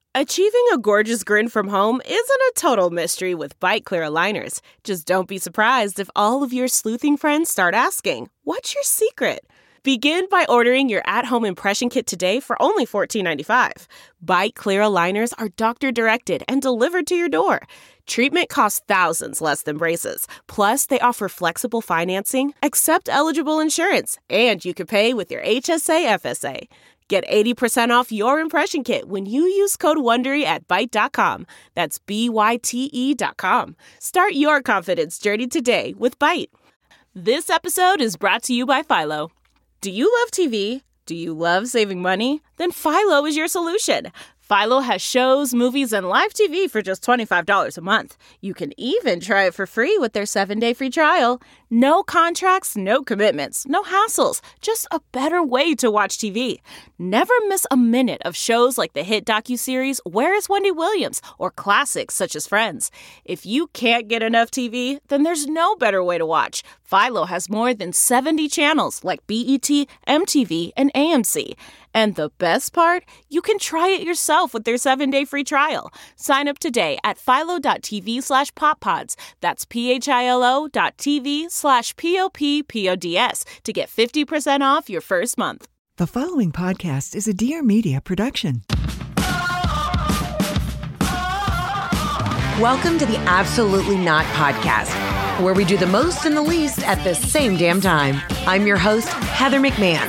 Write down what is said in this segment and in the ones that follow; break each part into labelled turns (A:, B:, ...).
A: Achieving a gorgeous grin from home isn't a total mystery with Byte Clear aligners. Just don't be surprised if all of your sleuthing friends start asking, "What's your secret?" Begin by ordering your at-home impression kit today for only $14.95. Byte Clear aligners are doctor-directed and delivered to your door. Treatment costs thousands less than braces. Plus, they offer flexible financing, accept eligible insurance, and you can pay with your HSA FSA. Get 80% off your impression kit when you use code WONDERY at Byte.com. That's BYTE.com. Start your confidence journey today with Byte. This episode is brought to you by Philo. Do you love TV? Do you love saving money? Then Philo is your solution. Philo has shows, movies, and live TV for just $25 a month. You can even try it for free with their 7-day free trial. No contracts, no commitments, no hassles, just a better way to watch TV. Never miss a minute of shows like the hit docuseries Where is Wendy Williams? Or classics such as Friends. If you can't get enough TV, then there's no better way to watch. Philo has more than 70 channels like BET, MTV, and AMC. And the best part? You can try it yourself with their 7-day free trial. Sign up today at philo.tv/poppods. That's philo.tv/POPPODS to get 50% off your first month.
B: The following podcast is a Dear Media production.
C: Welcome to the Absolutely Not Podcast, where we do the most and the least at the same damn time. I'm your host, Heather McMahon.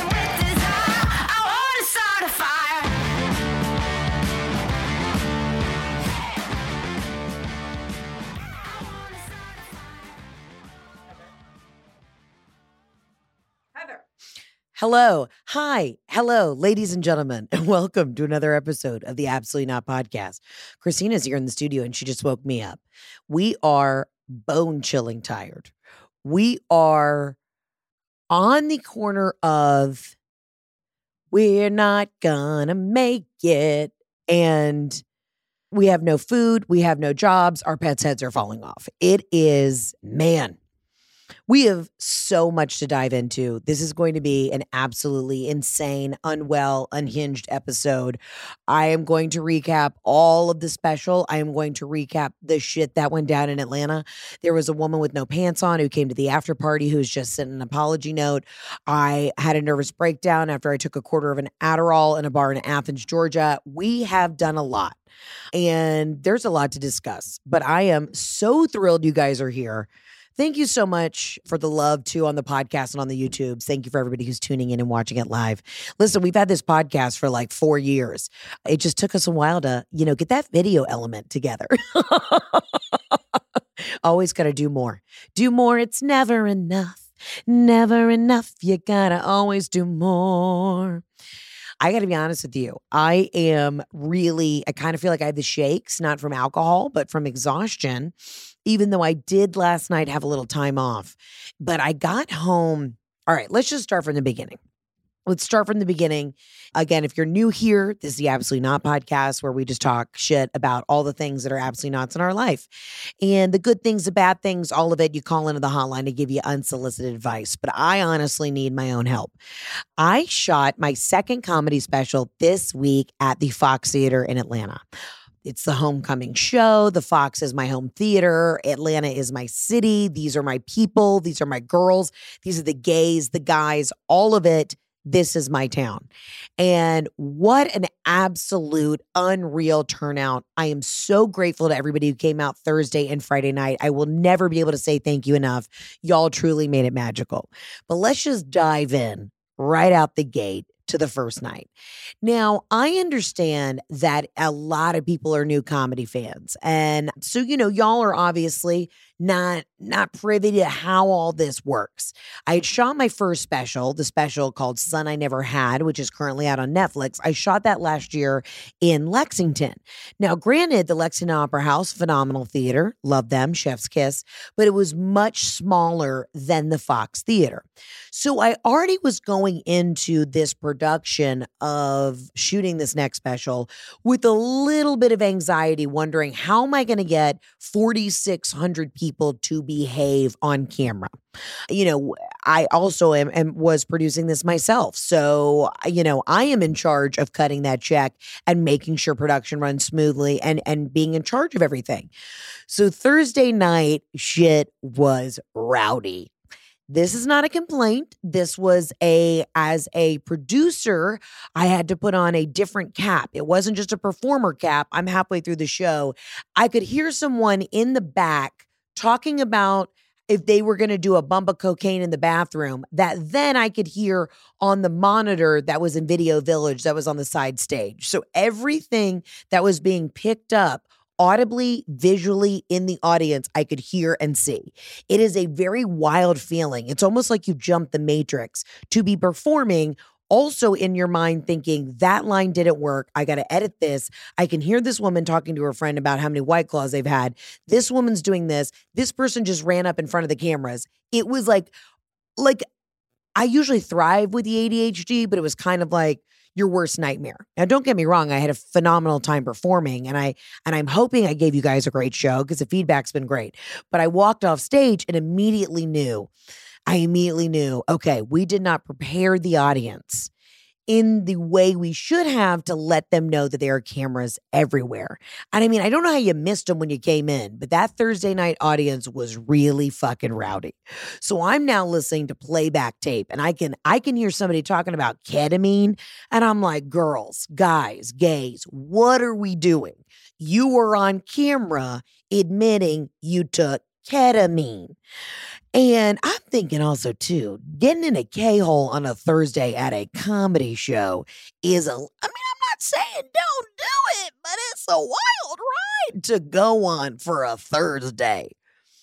C: Hello. Hi. Hello, ladies and gentlemen, and welcome to another episode of the Absolutely Not Podcast. Christina's here in the studio and she just woke me up. We are bone-chilling tired. We are on the corner of we're not gonna make it, and we have no food, we have no jobs, our pets' heads are falling off. It is, man. We have so much to dive into. This is going to be an absolutely insane, unwell, unhinged episode. I am going to recap all of the special. I am going to recap the shit that went down in Atlanta. There was a woman with no pants on who came to the after party who's just sent an apology note. I had a nervous breakdown after I took a quarter of an Adderall in a bar in Athens, Georgia. We have done a lot, and there's a lot to discuss. But I am so thrilled you guys are here. Thank you so much for the love, too, on the podcast and on the YouTubes. Thank you for everybody who's tuning in and watching it live. Listen, we've had this podcast for like 4 years. It just took us a while to, get that video element together. Always got to do more. Do more. It's never enough. Never enough. You got to always do more. I got to be honest with you. I kind of feel like I have the shakes, not from alcohol, but from exhaustion, even though I did last night have a little time off. But I got home. All right, let's just start from the beginning. Let's start from the beginning. Again, if you're new here, this is the Absolutely Not Podcast, where we just talk shit about all the things that are absolutely nots in our life. And the good things, the bad things, all of it, you call into the hotline to give you unsolicited advice. But I honestly need my own help. I shot my second comedy special this week at the Fox Theater in Atlanta. It's the homecoming show. The Fox is my home theater. Atlanta is my city. These are my people. These are my girls. These are the gays, the guys, all of it. This is my town. And what an absolute unreal turnout. I am so grateful to everybody who came out Thursday and Friday night. I will never be able to say thank you enough. Y'all truly made it magical. But let's just dive in right out the gate to the first night. Now, I understand that a lot of people are new comedy fans. And so, y'all are obviously not privy to how all this works. I had shot my first special, the special called Son I Never Had, which is currently out on Netflix. I shot that last year in Lexington. Now, granted, the Lexington Opera House, phenomenal theater, love them, chef's kiss, but it was much smaller than the Fox Theater. So I already was going into this production production of shooting this next special with a little bit of anxiety, wondering how am I going to get 4,600 people to behave on camera? I also was producing this myself. So, I am in charge of cutting that check and making sure production runs smoothly and being in charge of everything. So Thursday night, shit was rowdy. This is not a complaint. This was as a producer, I had to put on a different cap. It wasn't just a performer cap. I'm halfway through the show. I could hear someone in the back talking about if they were going to do a bump of cocaine in the bathroom, that then I could hear on the monitor that was in Video Village that was on the side stage. So everything that was being picked up audibly, visually in the audience, I could hear and see. It is a very wild feeling. It's almost like you jumped the matrix to be performing also in your mind thinking that line didn't work. I got to edit this. I can hear this woman talking to her friend about how many White Claws they've had. This woman's doing this. This person just ran up in front of the cameras. It was like I usually thrive with the ADHD, but it was kind of like your worst nightmare. Now, don't get me wrong. I had a phenomenal time performing and I'm hoping I gave you guys a great show because the feedback's been great. But I walked off stage and immediately knew, okay, we did not prepare the audience in the way we should have to let them know that there are cameras everywhere. And I mean, I don't know how you missed them when you came in, but that Thursday night audience was really fucking rowdy. So I'm now listening to playback tape and I can hear somebody talking about ketamine. And I'm like, girls, guys, gays, what are we doing? You were on camera admitting you took ketamine. And I'm thinking also, too, getting in a K-hole on a Thursday at a comedy show I'm not saying don't do it, but it's a wild ride to go on for a Thursday.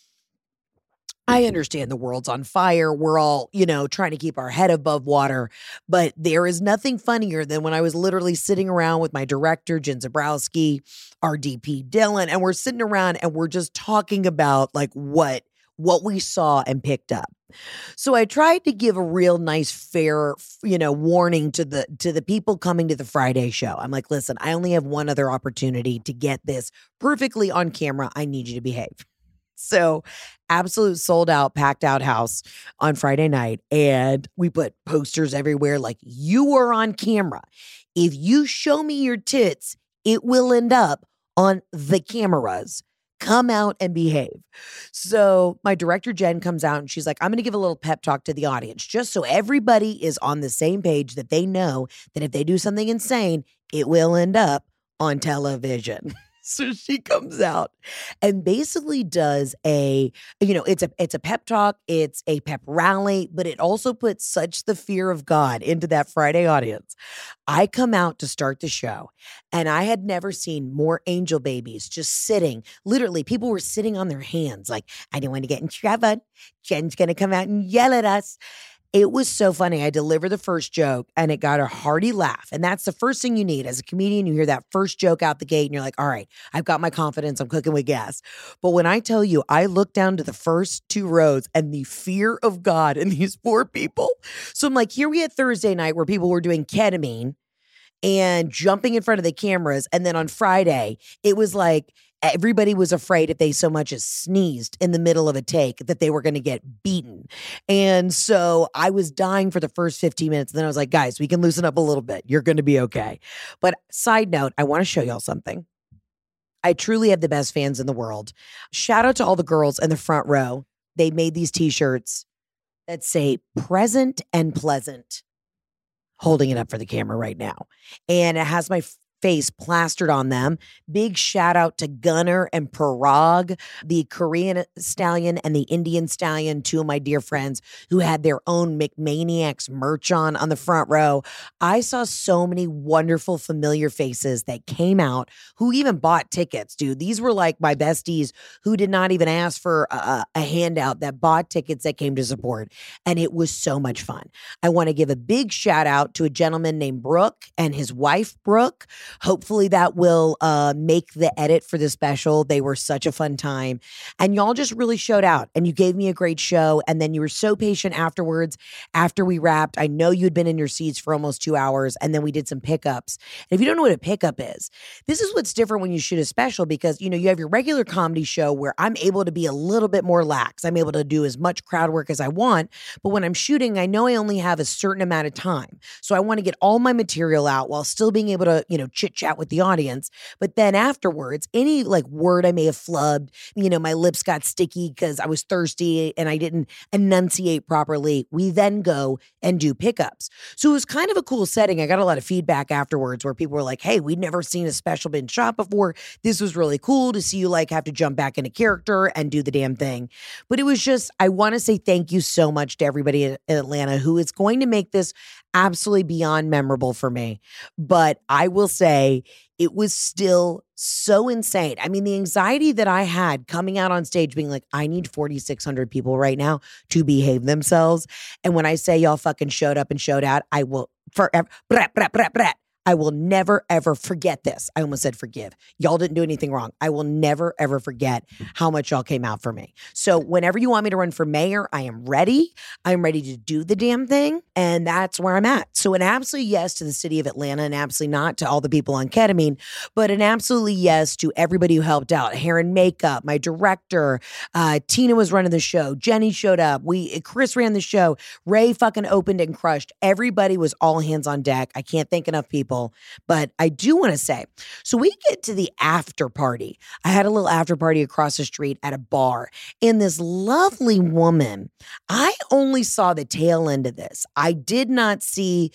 C: I understand the world's on fire. We're all, trying to keep our head above water. But there is nothing funnier than when I was literally sitting around with my director, Jen Zabrowski, our DP, Dylan, and we're sitting around and we're just talking about like what we saw and picked up. So I tried to give a real nice, fair, warning to the people coming to the Friday show. I'm like, listen, I only have one other opportunity to get this perfectly on camera. I need you to behave. So absolute sold out, packed out house on Friday night. And we put posters everywhere like you are on camera. If you show me your tits, it will end up on the cameras. Come out and behave. So my director, Jen, comes out and she's like, I'm going to give a little pep talk to the audience just so everybody is on the same page that they know that if they do something insane, it will end up on television. So she comes out and basically does it's a pep talk, it's a pep rally, but it also puts such the fear of God into that Friday audience. I come out to start the show and I had never seen more angel babies just sitting. Literally, people were sitting on their hands like, I don't want to get in trouble. Jen's going to come out and yell at us. It was so funny. I delivered the first joke and it got a hearty laugh. And that's the first thing you need. As a comedian, you hear that first joke out the gate and you're like, all right, I've got my confidence. I'm cooking with gas. But when I tell you, I looked down to the first two rows and the fear of God in these poor people. So I'm like, here we had Thursday night where people were doing ketamine and jumping in front of the cameras. And then on Friday, it was like, everybody was afraid if they so much as sneezed in the middle of a take that they were going to get beaten. And so I was dying for the first 15 minutes. And then I was like, guys, we can loosen up a little bit. You're going to be okay. But side note, I want to show y'all something. I truly have the best fans in the world. Shout out to all the girls in the front row. They made these t-shirts that say present and pleasant. Holding it up for the camera right now. And it has my face plastered on them. Big shout out to Gunnar and Parag, the Korean stallion and the Indian stallion, two of my dear friends who had their own McManiacs merch on the front row. I saw so many wonderful familiar faces that came out who even bought tickets, dude. These were like my besties who did not even ask for a handout that bought tickets that came to support. And it was so much fun. I want to give a big shout out to a gentleman named Brooke and his wife, Brooke, Hopefully that will make the edit for the special. They were such a fun time. And y'all just really showed out and you gave me a great show. And then you were so patient afterwards after we wrapped. I know you'd been in your seats for almost 2 hours and then we did some pickups. And if you don't know what a pickup is, this is what's different when you shoot a special because, you know, you have your regular comedy show where I'm able to be a little bit more lax. I'm able to do as much crowd work as I want. But when I'm shooting, I know I only have a certain amount of time. So I want to get all my material out while still being able to, you know, chit chat with the audience. But then afterwards, any like word I may have flubbed, you know, my lips got sticky because I was thirsty and I didn't enunciate properly. We then go and do pickups. So it was kind of a cool setting. I got a lot of feedback afterwards where people were like, hey, we'd never seen a special been shot before. This was really cool to see you like have to jump back into character and do the damn thing. But it was just, I want to say thank you so much to everybody in Atlanta who is going to make this absolutely beyond memorable for me. But I will say it was still so insane. I mean, the anxiety that I had coming out on stage being like, I need 4,600 people right now to behave themselves. And when I say y'all fucking showed up and showed out, I will forever, I will never, ever forget this. I almost said forgive. Y'all didn't do anything wrong. I will never, ever forget how much y'all came out for me. So whenever you want me to run for mayor, I am ready. I'm ready to do the damn thing. And that's where I'm at. So an absolute yes to the city of Atlanta and absolutely not to all the people on ketamine, but an absolutely yes to everybody who helped out. Hair and makeup, my director, Tina was running the show. Jenny showed up. Chris ran the show. Ray fucking opened and crushed. Everybody was all hands on deck. I can't thank enough people. But I do want to say, so we get to the after party. I had a little after party across the street at a bar. And this lovely woman, I only saw the tail end of this. I did not see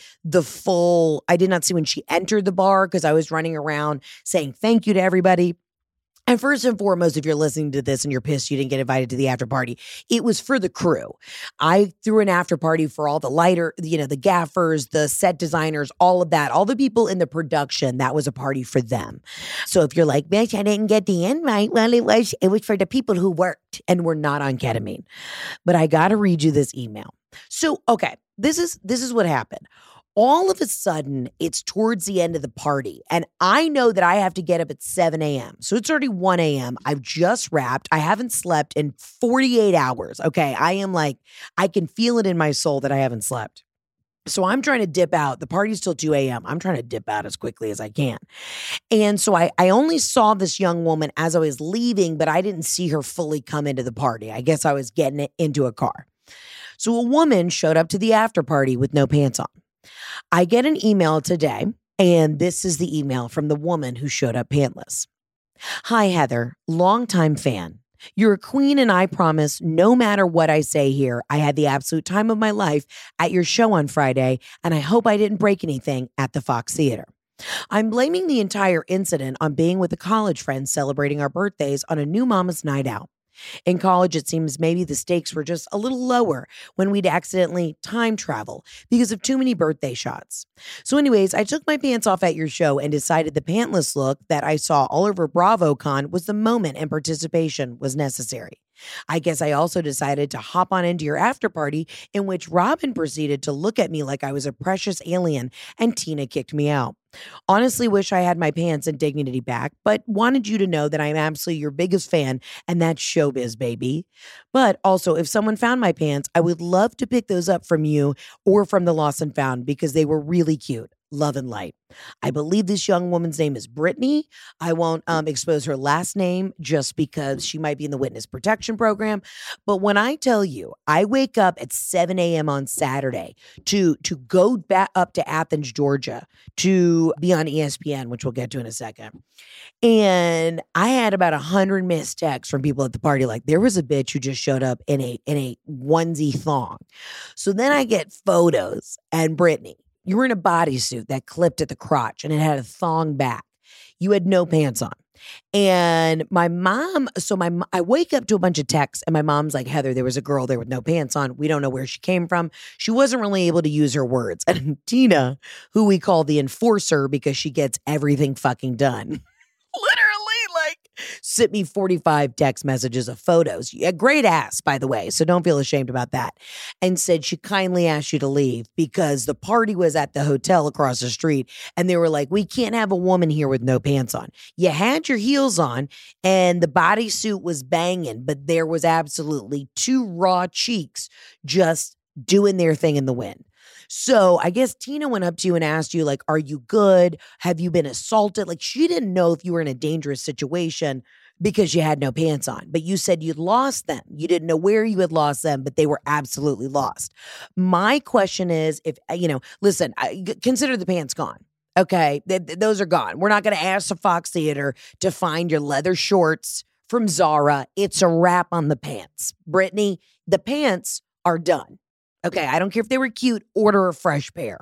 C: when she entered the bar because I was running around saying thank you to everybody. And first and foremost, if you're listening to this and you're pissed you didn't get invited to the after party, it was for the crew. I threw an after party for all the lighter, you know, the gaffers, the set designers, all of that, all the people in the production. That was a party for them. So if you're like, bitch, I didn't get the invite. Well, it was for the people who worked and were not on ketamine. But I got to read you this email. So, okay, this is what happened. All of a sudden, it's towards the end of the party. And I know that I have to get up at 7 a.m. So it's already 1 a.m. I've just wrapped. I haven't slept in 48 hours. Okay. I am like, I can feel it in my soul that I haven't slept. So I'm trying to dip out. The party's till 2 a.m. I'm trying to dip out as quickly as I can. And so I only saw this young woman as I was leaving, but I didn't see her fully come into the party. I guess I was getting it into a car. So a woman showed up to the after party with no pants on. I get an email today, and this is the email from the woman who showed up pantless. Hi, Heather, longtime fan. You're a queen, and I promise no matter what I say here, I had the absolute time of my life at your show on Friday, and I hope I didn't break anything at the Fox Theater. I'm blaming the entire incident on being with a college friend celebrating our birthdays on a new mama's night out. In college, it seems maybe the stakes were just a little lower when we'd accidentally time travel because of too many birthday shots. So anyways, I took my pants off at your show and decided the pantless look that I saw all over BravoCon was the moment and participation was necessary. I guess I also decided to hop on into your after party in which Robin proceeded to look at me like I was a precious alien and Tina kicked me out. Honestly wish I had my pants and dignity back, but wanted you to know that I'm absolutely your biggest fan and that's showbiz, baby. But also, if someone found my pants, I would love to pick those up from you or from the Lost and Found because they were really cute. Love and light. I believe this young woman's name is Brittany. I won't expose her last name just because she might be in the witness protection program. But when I tell you, I wake up at 7 a.m. on Saturday to go back up to Athens, Georgia, to be on ESPN, which we'll get to in a second. And I had about 100 missed texts from people at the party. Like, there was a bitch who just showed up in a onesie thong. So then I get photos and Brittany, you were in a bodysuit that clipped at the crotch and it had a thong back. You had no pants on. And my mom, I wake up to a bunch of texts and my mom's like, Heather, there was a girl there with no pants on. We don't know where she came from. She wasn't really able to use her words. And Tina, who we call the enforcer because she gets everything fucking done. Literally, like, sent me 45 text messages of photos. A great ass, by the way, so don't feel ashamed about that. And said she kindly asked you to leave because the party was at the hotel across the street. And they were like, we can't have a woman here with no pants on. You had your heels on and the bodysuit was banging, but there was absolutely two raw cheeks just doing their thing in the wind. So I guess Tina went up to you and asked you, like, are you good? Have you been assaulted? Like, she didn't know if you were in a dangerous situation because you had no pants on, but you said you'd lost them. You didn't know where you had lost them, but they were absolutely lost. My question is, if, listen, consider the pants gone. Okay, those are gone. We're not going to ask the Fox Theater to find your leather shorts from Zara. It's a wrap on the pants. Brittany, the pants are done. Okay, I don't care if they were cute, order a fresh pair.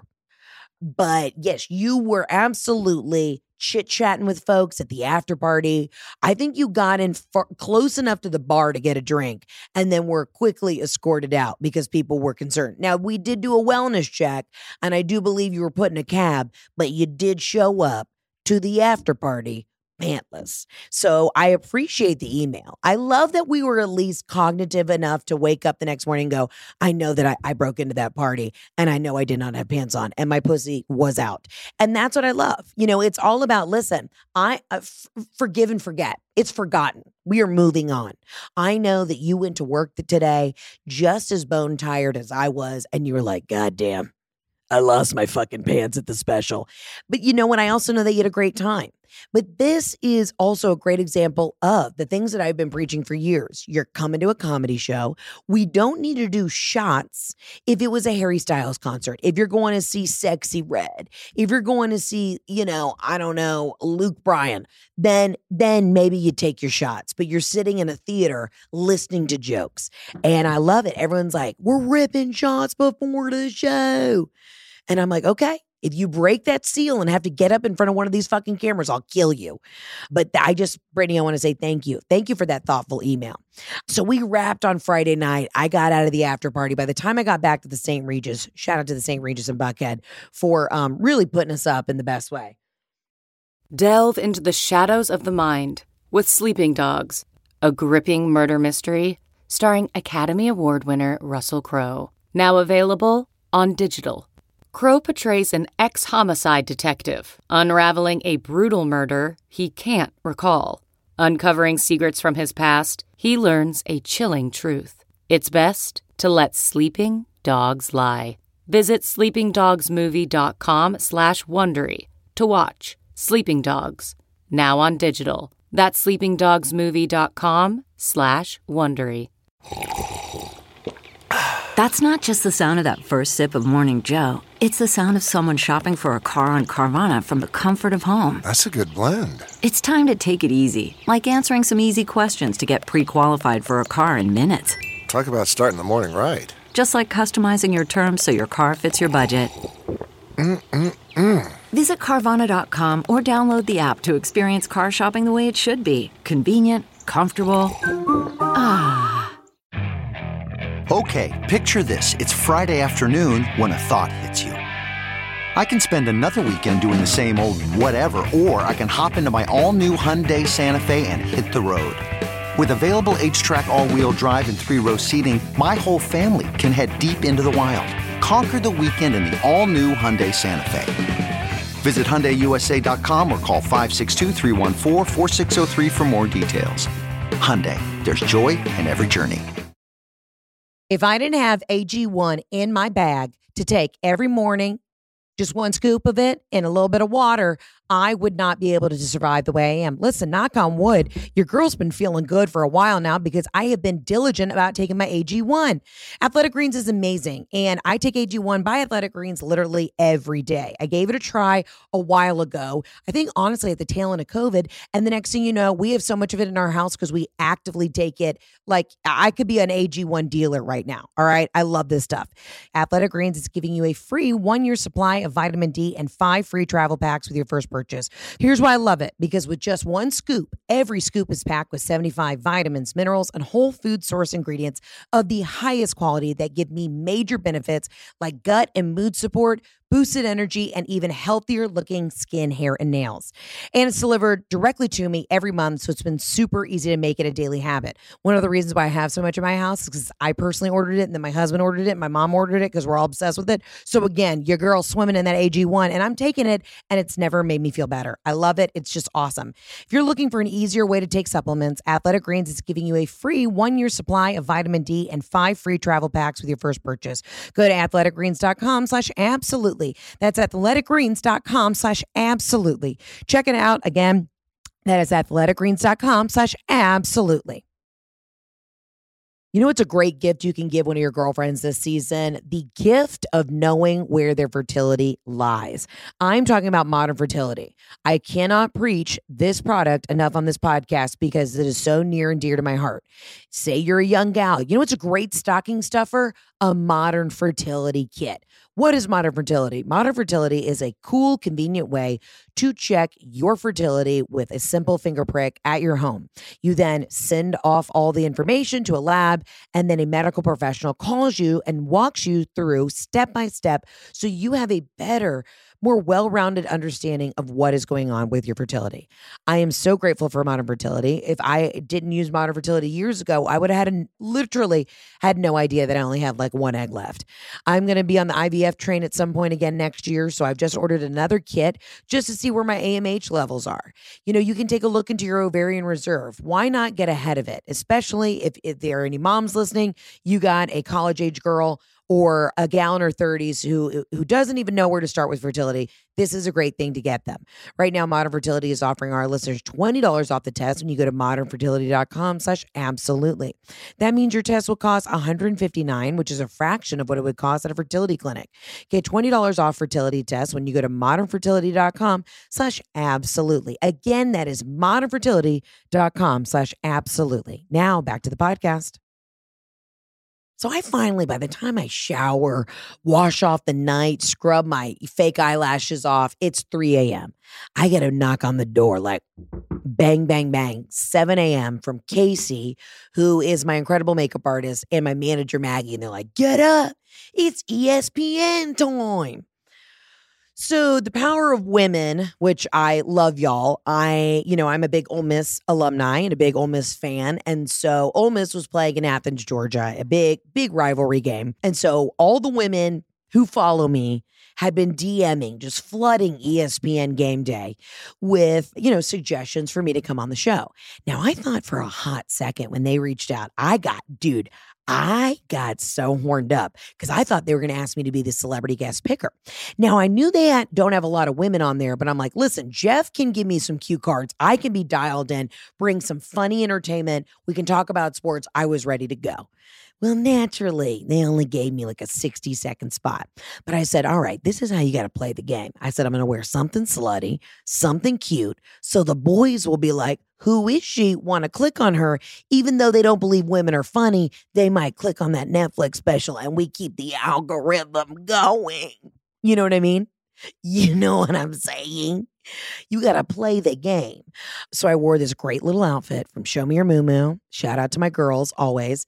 C: But yes, you were absolutely chit-chatting with folks at the after party. I think you got in close enough to the bar to get a drink and then were quickly escorted out because people were concerned. Now, we did do a wellness check, and I do believe you were put in a cab, but you did show up to the after party pantless. So I appreciate the email. I love that we were at least cognitive enough to wake up the next morning and go, I know that I broke into that party and I know I did not have pants on and my pussy was out. And that's what I love. It's all about, listen, forgive and forget. It's forgotten. We are moving on. I know that you went to work today just as bone tired as I was. And you were like, God damn, I lost my fucking pants at the special. But you know what? I also know that you had a great time. But this is also a great example of the things that I've been preaching for years. You're coming to a comedy show. We don't need to do shots if it was a Harry Styles concert. If you're going to see Sexy Red, if you're going to see, I don't know, Luke Bryan, then maybe you take your shots. But you're sitting in a theater listening to jokes. And I love it. Everyone's like, we're ripping shots before the show. And I'm like, okay. If you break that seal and have to get up in front of one of these fucking cameras, I'll kill you. But Brittany, I want to say thank you. Thank you for that thoughtful email. So we wrapped on Friday night. I got out of the after party. By the time I got back to the St. Regis, shout out to the St. Regis in Buckhead for really putting us up in the best way.
D: Delve into the shadows of the mind with Sleeping Dogs, a gripping murder mystery starring Academy Award winner Russell Crowe. Now available on digital. Crowe portrays an ex-homicide detective, unraveling a brutal murder he can't recall. Uncovering secrets from his past, he learns a chilling truth. It's best to let sleeping dogs lie. Visit sleepingdogsmovie.com/Wondery to watch Sleeping Dogs, now on digital. That's sleepingdogsmovie.com/Wondery.
E: That's not just the sound of that first sip of Morning Joe. It's the sound of someone shopping for a car on Carvana from the comfort of home.
F: That's a good blend.
E: It's time to take it easy, like answering some easy questions to get pre-qualified for a car in minutes.
F: Talk about starting the morning right.
E: Just like customizing your terms so your car fits your budget. Visit Carvana.com or download the app to experience car shopping the way it should be. Convenient, comfortable.
G: Okay, picture this. It's Friday afternoon when a thought hits you. I can spend another weekend doing the same old whatever, or I can hop into my all-new Hyundai Santa Fe and hit the road. With available H-Track all-wheel drive and 3-row seating, my whole family can head deep into the wild. Conquer the weekend in the all-new Hyundai Santa Fe. Visit HyundaiUSA.com or call 562-314-4603 for more details. Hyundai, there's joy in every journey.
C: If I didn't have AG1 in my bag to take every morning, just one scoop of it in a little bit of water, I would not be able to survive the way I am. Listen, knock on wood, your girl's been feeling good for a while now because I have been diligent about taking my AG1. Athletic Greens is amazing, and I take AG1 by Athletic Greens literally every day. I gave it a try a while ago, I think honestly at the tail end of COVID, and the next thing you know, we have so much of it in our house because we actively take it. Like, I could be an AG1 dealer right now, all right? I love this stuff. Athletic Greens is giving you a free 1-year supply of vitamin D and 5 free travel packs with your first purchase. Here's why I love it, because with just one scoop, every scoop is packed with 75 vitamins, minerals, and whole food source ingredients of the highest quality that give me major benefits like gut and mood support, boosted energy, and even healthier looking skin, hair, and nails. And it's delivered directly to me every month, so it's been super easy to make it a daily habit. One of the reasons why I have so much in my house is because I personally ordered it, and then my husband ordered it, and my mom ordered it because we're all obsessed with it. So again, your girl's swimming in that AG1, and I'm taking it, and it's never made me feel better. I love it. It's just awesome. If you're looking for an easier way to take supplements, Athletic Greens is giving you a free 1-year supply of vitamin D and 5 free travel packs with your first purchase. Go to athleticgreens.com/absolutely. That's athleticgreens.com/absolutely. Check it out again. That is athleticgreens.com/absolutely. You know what's a great gift you can give one of your girlfriends this season? The gift of knowing where their fertility lies. I'm talking about Modern Fertility. I cannot preach this product enough on this podcast because it is so near and dear to my heart. Say you're a young gal. You know what's a great stocking stuffer? A Modern Fertility kit. What is Modern Fertility? Modern Fertility is a cool, convenient way to check your fertility with a simple finger prick at your home. You then send off all the information to a lab, and then a medical professional calls you and walks you through step by step so you have a better, more well-rounded understanding of what is going on with your fertility. I am so grateful for Modern Fertility. If I didn't use Modern Fertility years ago, I would have literally had no idea that I only had like one egg left. I'm going to be on the IVF train at some point again next year, so I've just ordered another kit just to see where my AMH levels are. You know, you can take a look into your ovarian reserve. Why not get ahead of it? Especially if there are any moms listening, you got a college-age girl or a gal in her 30s who doesn't even know where to start with fertility. This is a great thing to get them. Right now, Modern Fertility is offering our listeners $20 off the test when you go to modernfertility.com/absolutely. That means your test will cost $159, which is a fraction of what it would cost at a fertility clinic. Get $20 off fertility tests when you go to modernfertility.com/absolutely. Again, that is modernfertility.com/absolutely. Now back to the podcast. So I finally, by the time I shower, wash off the night, scrub my fake eyelashes off, it's 3 a.m. I get a knock on the door like bang, bang, bang, 7 a.m. from Casey, who is my incredible makeup artist, and my manager, Maggie. And they're like, get up. It's ESPN time. So the power of women, which I love, y'all. I'm a big Ole Miss alumni and a big Ole Miss fan. And so Ole Miss was playing in Athens, Georgia, a big, big rivalry game. And so all the women who follow me had been DMing, just flooding ESPN Game Day with, suggestions for me to come on the show. Now, I thought for a hot second when they reached out, I got so horned up because I thought they were going to ask me to be the celebrity guest picker. Now, I knew they don't have a lot of women on there, but I'm like, listen, Jeff can give me some cue cards. I can be dialed in, bring some funny entertainment. We can talk about sports. I was ready to go. Well, naturally, they only gave me like a 60-second spot. But I said, all right, this is how you got to play the game. I said, I'm going to wear something slutty, something cute, so the boys will be like, who is she? Want to click on her. Even though they don't believe women are funny, they might click on that Netflix special and we keep the algorithm going. You know what I mean? You know what I'm saying? You got to play the game. So I wore this great little outfit from Show Me Your Moo Moo. Shout out to my girls always.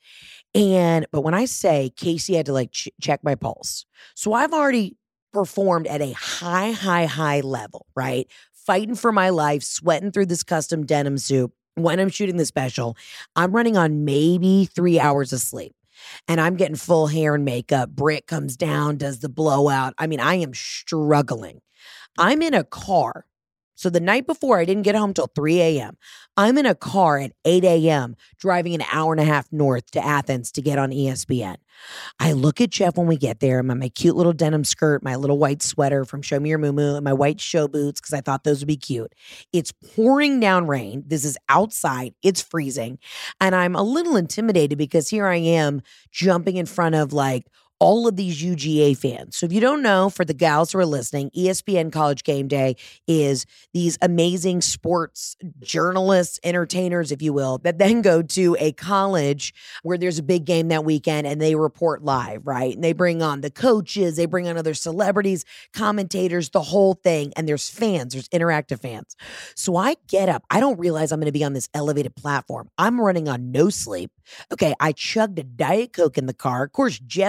C: But when I say Casey had to check my pulse. So I've already performed at a high level, right? Fighting for my life, sweating through this custom denim suit. When I'm shooting the special, I'm running on maybe 3 hours of sleep. And I'm getting full hair and makeup. Britt comes down, does the blowout. I mean, I am struggling. I'm in a car. So the night before, I didn't get home till 3 a.m. I'm in a car at 8 a.m. driving an hour and a half north to Athens to get on ESPN. I look at Jeff when we get there. I'm in my cute little denim skirt, my little white sweater from Show Me Your Moo Moo, and my white show boots because I thought those would be cute. It's pouring down rain. This is outside. It's freezing. And I'm a little intimidated because here I am jumping in front of all of these UGA fans. So if you don't know, for the gals who are listening, ESPN College Game Day is these amazing sports journalists, entertainers, if you will, that then go to a college where there's a big game that weekend and they report live, right? And they bring on the coaches, they bring on other celebrities, commentators, the whole thing. And there's fans, there's interactive fans. So I get up. I don't realize I'm going to be on this elevated platform. I'm running on no sleep. Okay, I chugged a Diet Coke in the car. Of course, Jeff made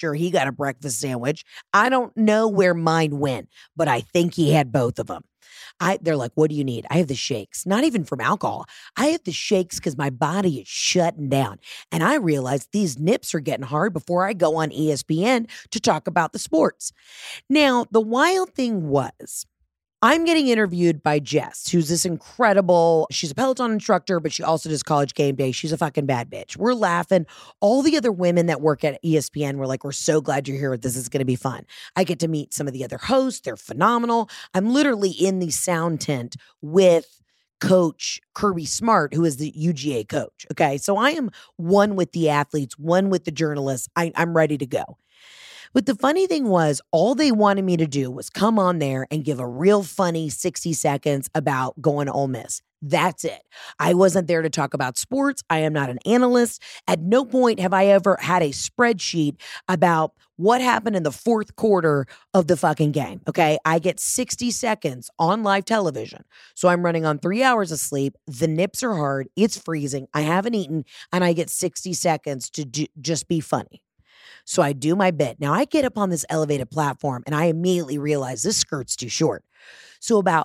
C: sure he got a breakfast sandwich. I don't know where mine went, but I think he had both of them. They're like, what do you need? I have the shakes, not even from alcohol. I have the shakes because my body is shutting down. And I realized these nips are getting hard before I go on ESPN to talk about the sports. Now, the wild thing was, I'm getting interviewed by Jess, who's this incredible, she's a Peloton instructor, but she also does College Game Day. She's a fucking bad bitch. We're laughing. All the other women that work at ESPN were like, we're so glad you're here. This is going to be fun. I get to meet some of the other hosts. They're phenomenal. I'm literally in the sound tent with Coach Kirby Smart, who is the UGA coach. Okay. So I am one with the athletes, one with the journalists. I'm ready to go. But the funny thing was, all they wanted me to do was come on there and give a real funny 60 seconds about going to Ole Miss. That's it. I wasn't there to talk about sports. I am not an analyst. At no point have I ever had a spreadsheet about what happened in the fourth quarter of the fucking game. Okay. I get 60 seconds on live television. So I'm running on 3 hours of sleep. The nips are hard. It's freezing. I haven't eaten, and I get 60 seconds to just be funny. So I do my bit. Now I get up on this elevated platform and I immediately realize this skirt's too short. So about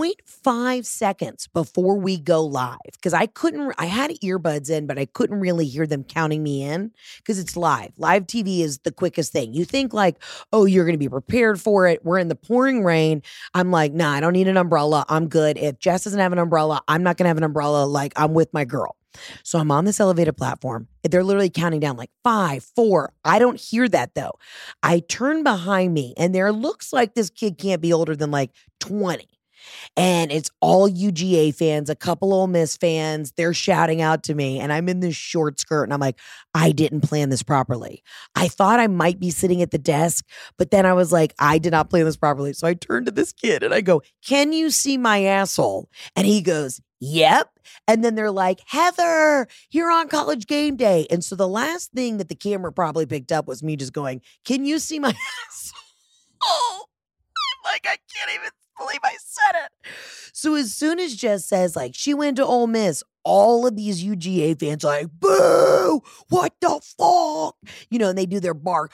C: 0.5 seconds before we go live, because I had earbuds in, but I couldn't really hear them counting me in because it's live. Live TV is the quickest thing. You think like, oh, you're going to be prepared for it. We're in the pouring rain. I'm like, nah, I don't need an umbrella. I'm good. If Jess doesn't have an umbrella, I'm not going to have an umbrella. Like, I'm with my girl. So I'm on this elevated platform. They're literally counting down like 5, 4. I don't hear that though. I turn behind me and there looks like this kid can't be older than like 20. And it's all UGA fans, a couple Ole Miss fans. They're shouting out to me and I'm in this short skirt and I'm like, I didn't plan this properly. I thought I might be sitting at the desk, but then I was like, I did not plan this properly. So I turned to this kid and I go, can you see my asshole? And he goes, yep. And then they're like, Heather, you're on College Game Day. And so the last thing that the camera probably picked up was me just going, can you see my asshole? Oh, I'm like, I can't even believe I said it. So as soon as Jess says, like, she went to Ole Miss, all of these UGA fans are like, boo, what the fuck? You know, and they do their bark.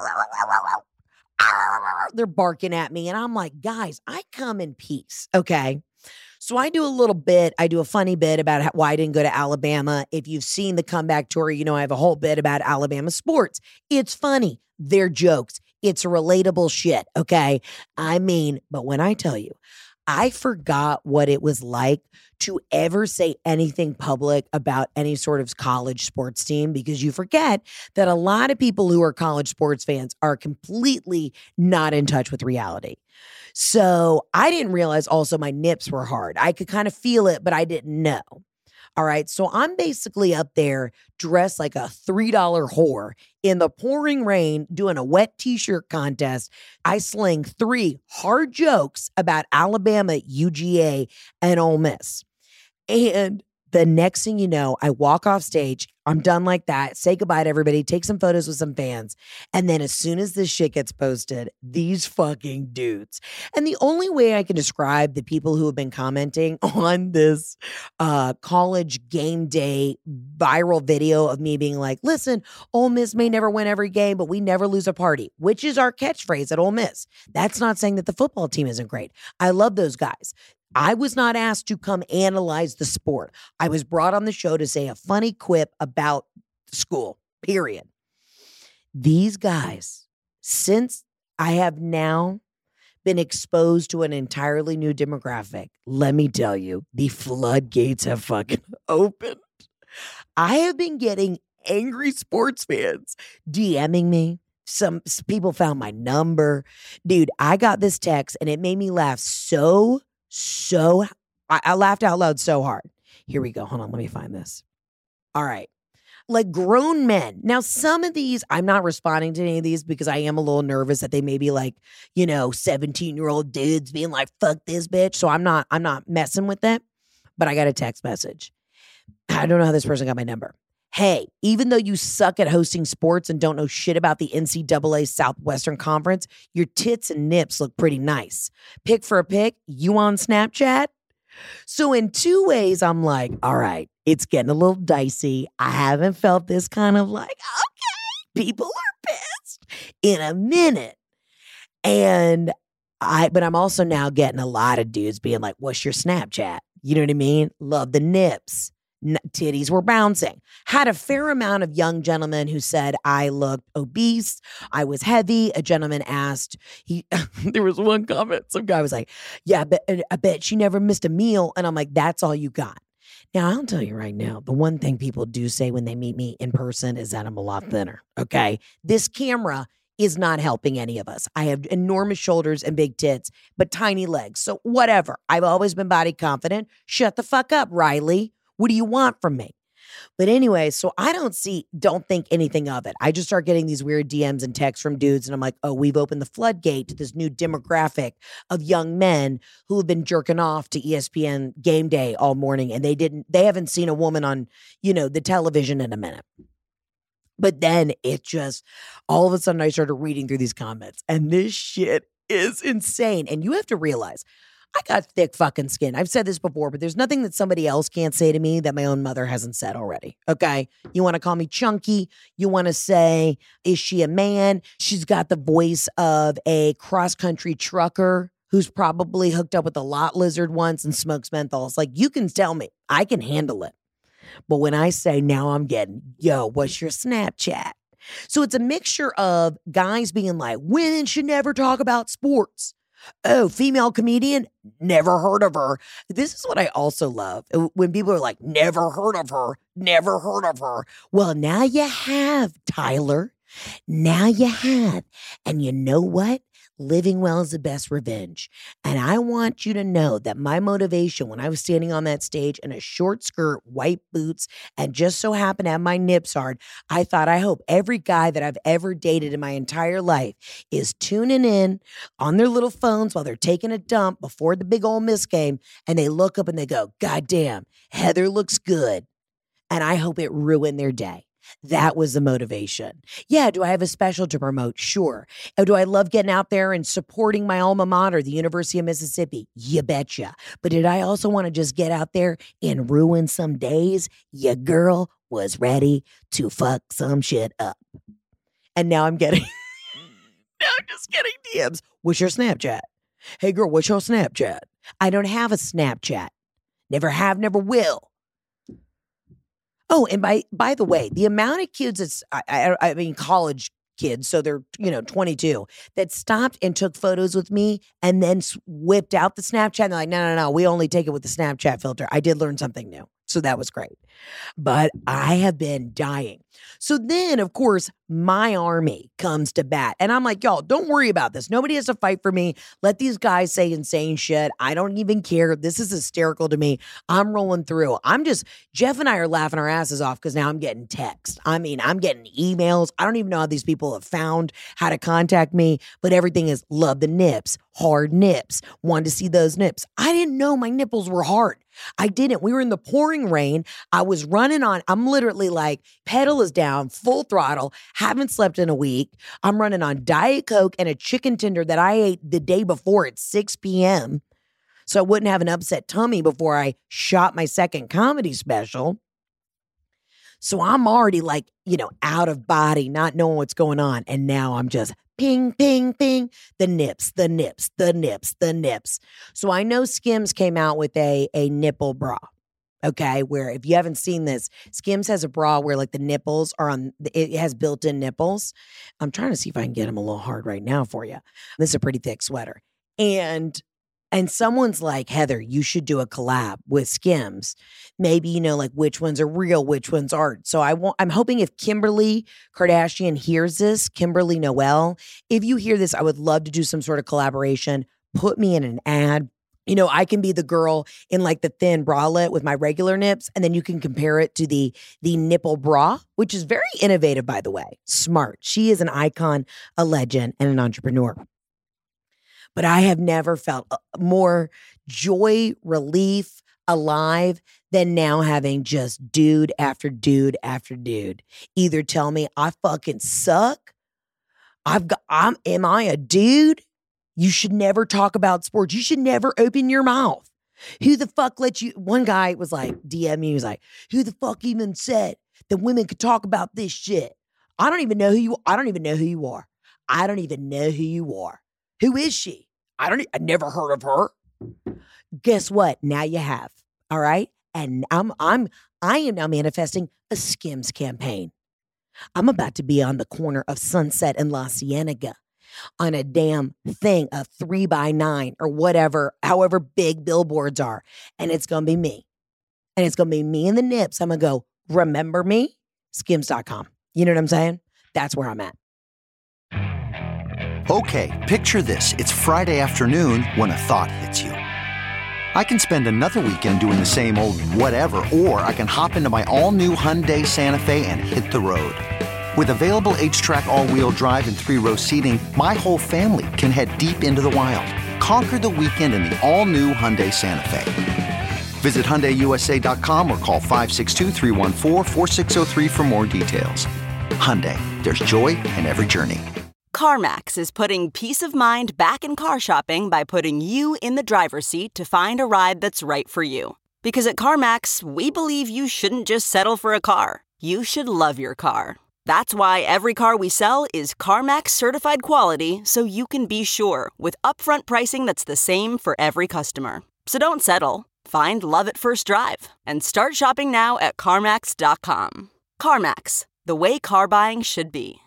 C: They're barking at me. And I'm like, guys, I come in peace, okay? So I do a funny bit about why I didn't go to Alabama. If you've seen the comeback tour, you know I have a whole bit about Alabama sports. It's funny. They're jokes. It's relatable shit, okay? I mean, but when I tell you, I forgot what it was like to ever say anything public about any sort of college sports team, because you forget that a lot of people who are college sports fans are completely not in touch with reality. So I didn't realize also my nips were hard. I could kind of feel it, but I didn't know. All right. So I'm basically up there dressed like a $3 whore in the pouring rain doing a wet t-shirt contest. I sling 3 hard jokes about Alabama, UGA, and Ole Miss. And the next thing you know, I walk off stage. I'm done like that. Say goodbye to everybody. Take some photos with some fans. And then as soon as this shit gets posted, these fucking dudes. And the only way I can describe the people who have been commenting on this College Game Day viral video of me being like, listen, Ole Miss may never win every game, but we never lose a party, which is our catchphrase at Ole Miss. That's not saying that the football team isn't great. I love those guys. I was not asked to come analyze the sport. I was brought on the show to say a funny quip about school, period. These guys, since I have now been exposed to an entirely new demographic, let me tell you, the floodgates have fucking opened. I have been getting angry sports fans DMing me. Some people found my number. Dude, I got this text and it made me laugh I laughed out loud so hard. Here we go. Hold on. Let me find this. All right. Like grown men. Now, some of these, I'm not responding to any of these because I am a little nervous that they may be like, 17-year-old dudes being like, fuck this bitch. So I'm not messing with that. But I got a text message. I don't know how this person got my number. Hey, even though you suck at hosting sports and don't know shit about the NCAA Southwestern Conference, your tits and nips look pretty nice. Pick for a pic, you on Snapchat? So in 2 ways, I'm like, all right, it's getting a little dicey. I haven't felt this kind of like, okay. People are pissed in a minute. And but I'm also now getting a lot of dudes being like, what's your Snapchat? You know what I mean? Love the nips. Titties were bouncing. Had a fair amount of young gentlemen who said I looked obese. I was heavy. A gentleman asked, there was one comment. Some guy was like, yeah, I bet she never missed a meal. And I'm like, that's all you got. Now, I'll tell you right now, the one thing people do say when they meet me in person is that I'm a lot thinner. Okay. This camera is not helping any of us. I have enormous shoulders and big tits, but tiny legs. So whatever. I've always been body confident. Shut the fuck up, Riley. What do you want from me? But anyway, so I don't think anything of it. I just start getting these weird DMs and texts from dudes. And I'm like, oh, we've opened the floodgate to this new demographic of young men who have been jerking off to ESPN Game Day all morning. And they haven't seen a woman on, the television in a minute. But then it just, all of a sudden I started reading through these comments and this shit is insane. And you have to realize, I got thick fucking skin. I've said this before, but there's nothing that somebody else can't say to me that my own mother hasn't said already. Okay. You want to call me chunky. You want to say, is she a man? She's got the voice of a cross-country trucker who's probably hooked up with a lot lizard once and smokes menthols. Like, you can tell me. I can handle it. But when I say now I'm getting, yo, what's your Snapchat? So it's a mixture of guys being like, women should never talk about sports. Oh, female comedian? Never heard of her. This is what I also love. When people are like, never heard of her, never heard of her. Well, now you have, Tyler. Now you have. And you know what? Living well is the best revenge. And I want you to know that my motivation when I was standing on that stage in a short skirt, white boots, and just so happened to have my nips hard, I thought, I hope every guy that I've ever dated in my entire life is tuning in on their little phones while they're taking a dump before the big Ole Miss game, and they look up and they go, God damn, Heather looks good. And I hope it ruined their day. That was the motivation. Yeah, do I have a special to promote? Sure. Do I love getting out there and supporting my alma mater, the University of Mississippi? You betcha. But did I also want to just get out there and ruin some days? Your girl was ready to fuck some shit up. And now I'm just getting DMs. What's your Snapchat? Hey girl, what's your Snapchat? I don't have a Snapchat. Never have, never will. Oh, and by the way, the amount of kids I mean college kids, so they're 22, that stopped and took photos with me and then whipped out the Snapchat. And they're like, no, we only take it with the Snapchat filter. I did learn something new. So that was great. But I have been dying. So then, of course, my army comes to bat. And I'm like, y'all, don't worry about this. Nobody has to fight for me. Let these guys say insane shit. I don't even care. This is hysterical to me. I'm rolling through. Jeff and I are laughing our asses off because now I'm getting texts. I mean, I'm getting emails. I don't even know how these people have found how to contact me, but everything is love the nips, hard nips, wanted to see those nips. I didn't know my nipples were hard. I didn't. We were in the pouring rain. I was running on, I'm literally like, pedal is down, full throttle, haven't slept in a week. I'm running on Diet Coke and a chicken tender that I ate the day before at 6 p.m. so I wouldn't have an upset tummy before I shot my second comedy special. So I'm already like, out of body, not knowing what's going on. And now I'm just ping, ping, ping, the nips, the nips, the nips, the nips. So I know Skims came out with a nipple bra, okay, where if you haven't seen this, Skims has a bra where like the nipples are it has built-in nipples. I'm trying to see if I can get them a little hard right now for you. This is a pretty thick sweater. And someone's like, Heather, you should do a collab with Skims. Maybe, like which ones are real, which ones aren't. So I'm hoping if Kimberly Kardashian hears this, Kimberly Noel, if you hear this, I would love to do some sort of collaboration. Put me in an ad. I can be the girl in like the thin bralette with my regular nips, and then you can compare it to the nipple bra, which is very innovative, by the way. Smart. She is an icon, a legend, and an entrepreneur. But I have never felt more joy, relief, alive than now having just dude after dude after dude either tell me I fucking suck. Am I a dude? You should never talk about sports. You should never open your mouth. Who the fuck let you? One guy was like, DM me, he was like, who the fuck even said that women could talk about this shit? I don't even know who you are. I don't even know who you are. I don't even know who you are. Who is she? I never heard of her. Guess what? Now you have. All right? And I am now manifesting a Skims campaign. I'm about to be on the corner of Sunset and La Cienega on a damn thing, a 3x9 or whatever, however big billboards are. And it's going to be me. And it's going to be me in the nips. I'm going to go, remember me? Skims.com. You know what I'm saying? That's where I'm at.
G: Okay, picture this. It's Friday afternoon when a thought hits you. I can spend another weekend doing the same old whatever, or I can hop into my all-new Hyundai Santa Fe and hit the road. With available H-Track all-wheel drive and 3-row seating, my whole family can head deep into the wild. Conquer the weekend in the all-new Hyundai Santa Fe. Visit HyundaiUSA.com or call 562-314-4603 for more details. Hyundai, there's joy in every journey.
H: CarMax is putting peace of mind back in car shopping by putting you in the driver's seat to find a ride that's right for you. Because at CarMax, we believe you shouldn't just settle for a car. You should love your car. That's why every car we sell is CarMax certified quality, so you can be sure with upfront pricing that's the same for every customer. So don't settle. Find love at first drive and start shopping now at CarMax.com. CarMax, the way car buying should be.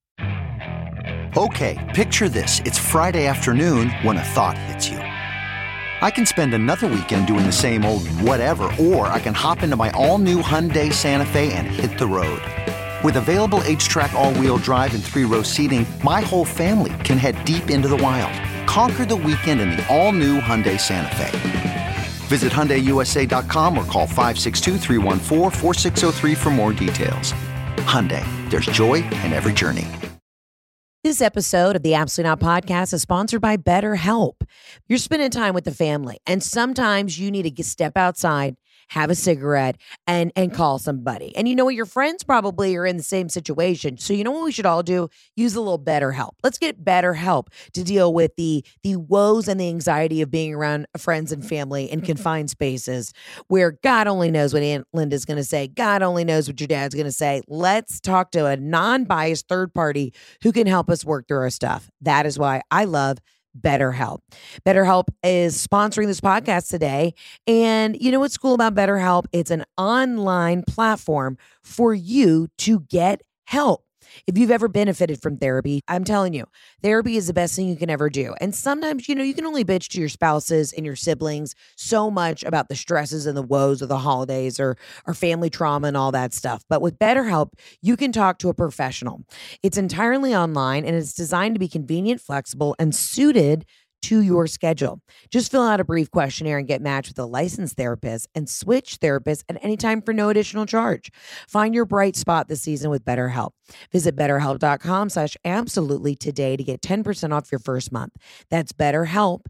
G: Okay, picture this. It's Friday afternoon when a thought hits you. I can spend another weekend doing the same old whatever, or I can hop into my all-new Hyundai Santa Fe and hit the road. With available H-Track all-wheel drive and 3-row seating, my whole family can head deep into the wild. Conquer the weekend in the all-new Hyundai Santa Fe. Visit HyundaiUSA.com or call 562-314-4603 for more details. Hyundai, there's joy in every journey.
C: This episode of the Absolutely Not Podcast is sponsored by BetterHelp. You're spending time with the family, and sometimes you need to step outside, have a cigarette, and call somebody. And you know what? Your friends probably are in the same situation. So you know what we should all do? Use a little BetterHelp. Let's get BetterHelp to deal with the woes and the anxiety of being around friends and family in confined spaces where God only knows what Aunt Linda's going to say. God only knows what your dad's going to say. Let's talk to a non-biased third party who can help us work through our stuff. That is why I love BetterHelp. BetterHelp is sponsoring this podcast today. And you know what's cool about BetterHelp? It's an online platform for you to get help. If you've ever benefited from therapy, I'm telling you, therapy is the best thing you can ever do. And sometimes, you know, you can only bitch to your spouses and your siblings so much about the stresses and the woes of the holidays or family trauma and all that stuff. But with BetterHelp, you can talk to a professional. It's entirely online and it's designed to be convenient, flexible, and suited to your schedule. Just fill out a brief questionnaire and get matched with a licensed therapist and switch therapists at any time for no additional charge. Find your bright spot this season with BetterHelp. Visit BetterHelp.com/absolutely today to get 10% off your first month. That's BetterHelp,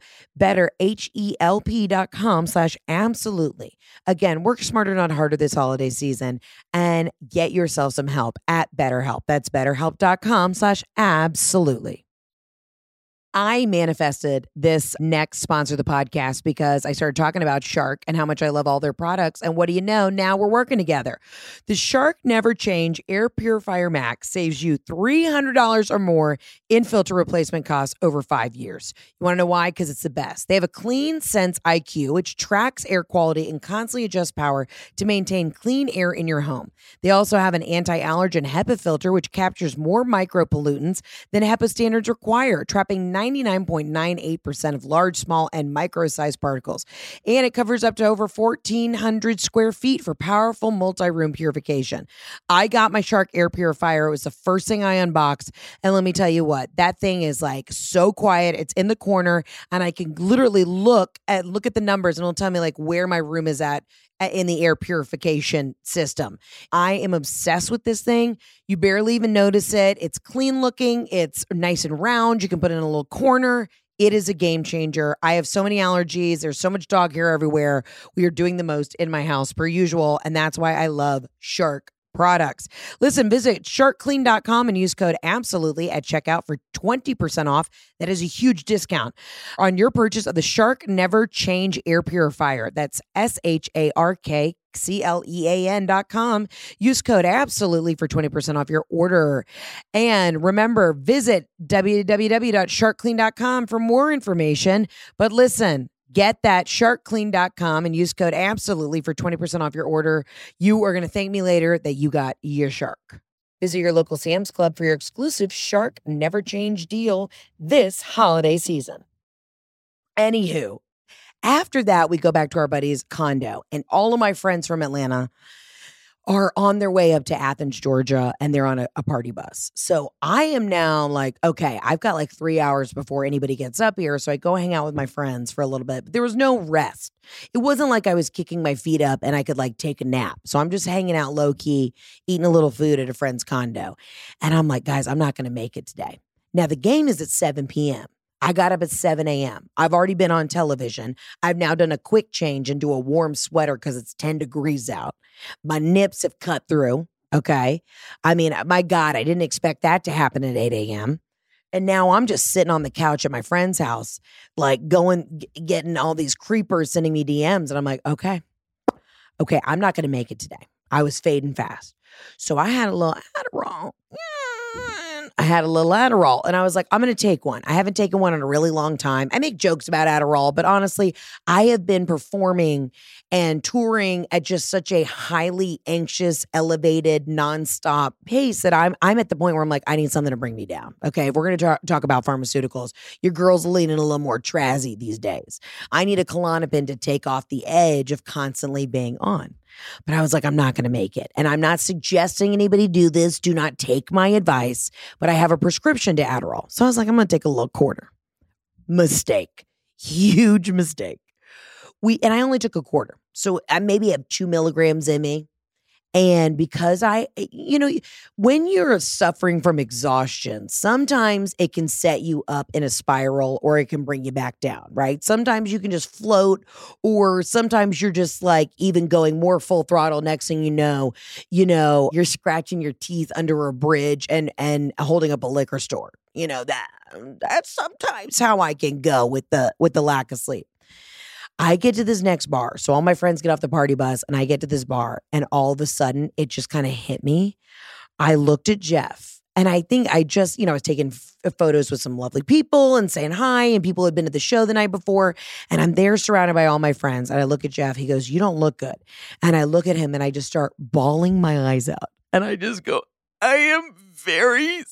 C: BetterHelp.com/absolutely. Again, work smarter, not harder this holiday season and get yourself some help at BetterHelp. That's BetterHelp.com/absolutely. I manifested this next sponsor of the podcast because I started talking about Shark and how much I love all their products. And what do you know? Now we're working together. The Shark Never Change Air Purifier Max saves you $300 or more in filter replacement costs over 5 years. You want to know why? Because it's the best. They have a Clean Sense IQ, which tracks air quality and constantly adjusts power to maintain clean air in your home. They also have an anti-allergen HEPA filter, which captures more micropollutants than HEPA standards require, trapping 99.98% of large, small, and micro-sized particles. And it covers up to over 1,400 square feet for powerful multi-room purification. I got my Shark air purifier. It was the first thing I unboxed. And let me tell you what, that thing is like so quiet. It's in the corner and I can literally look at the numbers and it'll tell me like where my room is at in the air purification system. I am obsessed with this thing. You barely even notice it. It's clean looking. It's nice and round. You can put it in a little corner. It is a game changer. I have so many allergies. There's so much dog hair everywhere. We are doing the most in my house per usual. And that's why I love Shark products. Listen, visit sharkclean.com and use code absolutely at checkout for 20% off. That is a huge discount on your purchase of the Shark Never Change Air Purifier. That's SHARK CLEAN.com. Use code absolutely for 20% off your order. And remember, visit www.sharkclean.com for more information. But listen, get that sharkclean.com and use code absolutely for 20% off your order. You are going to thank me later that you got your shark. Visit your local Sam's Club for your exclusive Shark Never Change deal this holiday season. Anywho, after that, we go back to our buddy's condo, and all of my friends from Atlanta are on their way up to Athens, Georgia, and they're on a party bus. So I am now like, okay, I've got like 3 hours before anybody gets up here. So I go hang out with my friends for a little bit, but there was no rest. It wasn't like I was kicking my feet up and I could like take a nap. So I'm just hanging out low key, eating a little food at a friend's condo. And I'm like, guys, I'm not going to make it today. Now the game is at 7 p.m. I got up at 7 a.m. I've already been on television. I've now done a quick change into a warm sweater because it's 10 degrees out. My nips have cut through, okay? I mean, my God, I didn't expect that to happen at 8 a.m. And now I'm just sitting on the couch at my friend's house, like getting all these creepers sending me DMs. And I'm like, okay, I'm not going to make it today. I was fading fast. So I had a little Adderall. And I was like, I'm going to take one. I haven't taken one in a really long time. I make jokes about Adderall, but honestly, I have been performing and touring at just such a highly anxious, elevated, nonstop pace that I'm at the point where I'm like, I need something to bring me down. Okay, if we're going to talk about pharmaceuticals, your girl's leaning a little more trazzy these days. I need a Klonopin to take off the edge of constantly being on. But I was like, I'm not going to make it. And I'm not suggesting anybody do this. Do not take my advice. But I have a prescription to Adderall. So I was like, I'm going to take a little quarter. Mistake. Huge mistake. And I only took a quarter. So I maybe have 2 milligrams in me. And because when you're suffering from exhaustion, sometimes it can set you up in a spiral or it can bring you back down, right? Sometimes you can just float, or sometimes you're just like even going more full throttle. Next thing you know, you're scratching your teeth under a bridge and holding up a liquor store. That's sometimes how I can go with the lack of sleep. I get to this next bar. So all my friends get off the party bus and I get to this bar, and all of a sudden it just kind of hit me. I looked at Jeff, and I think I just, I was taking photos with some lovely people and saying hi, and people had been at the show the night before, and I'm there surrounded by all my friends. And I look at Jeff, he goes, "You don't look good." And I look at him and I just start bawling my eyes out. And I just go, "I am very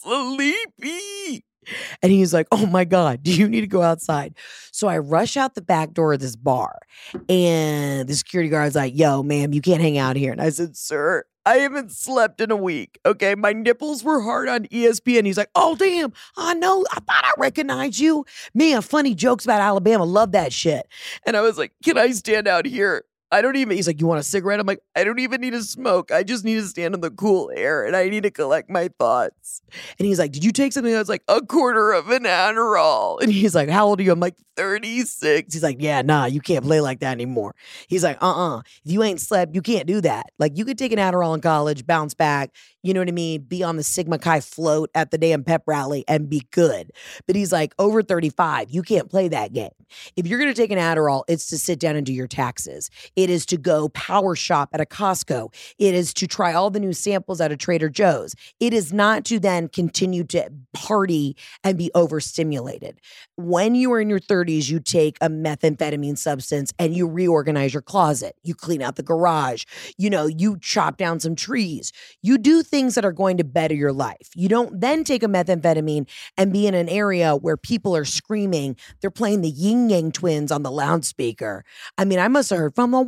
C: sleepy." And he's like, "Oh my God, do you need to go outside?" So I rush out the back door of this bar, and the security guard's like, "Yo, ma'am, you can't hang out here." And I said, "Sir, I haven't slept in a week. Okay, my nipples were hard on ESPN." He's like, "Oh, damn, I know. I thought I recognized you. Man, funny jokes about Alabama. Love that shit." And I was like, "Can I stand out here? He's like, "You want a cigarette?" I'm like, "I don't even need to smoke. I just need to stand in the cool air and I need to collect my thoughts." And he's like, "Did you take something?" I was like, "A quarter of an Adderall." And he's like, "How old are you?" I'm like, 36. He's like, "Yeah, nah, you can't play like that anymore." He's like, If you ain't slept, you can't do that. Like, you could take an Adderall in college, bounce back, you know what I mean? Be on the Sigma Chi float at the damn pep rally and be good. But he's like, over 35, you can't play that game. If you're going to take an Adderall, it's to sit down and do your taxes. It is to go power shop at a Costco. It is to try all the new samples at a Trader Joe's. It is not to then continue to party and be overstimulated. When you are in your 30s, you take a methamphetamine substance and you reorganize your closet. You clean out the garage. You chop down some trees. You do things that are going to better your life. You don't then take a methamphetamine and be in an area where people are screaming. They're playing the Yin Yang Twins on the loudspeaker. I mean, I must have heard "from the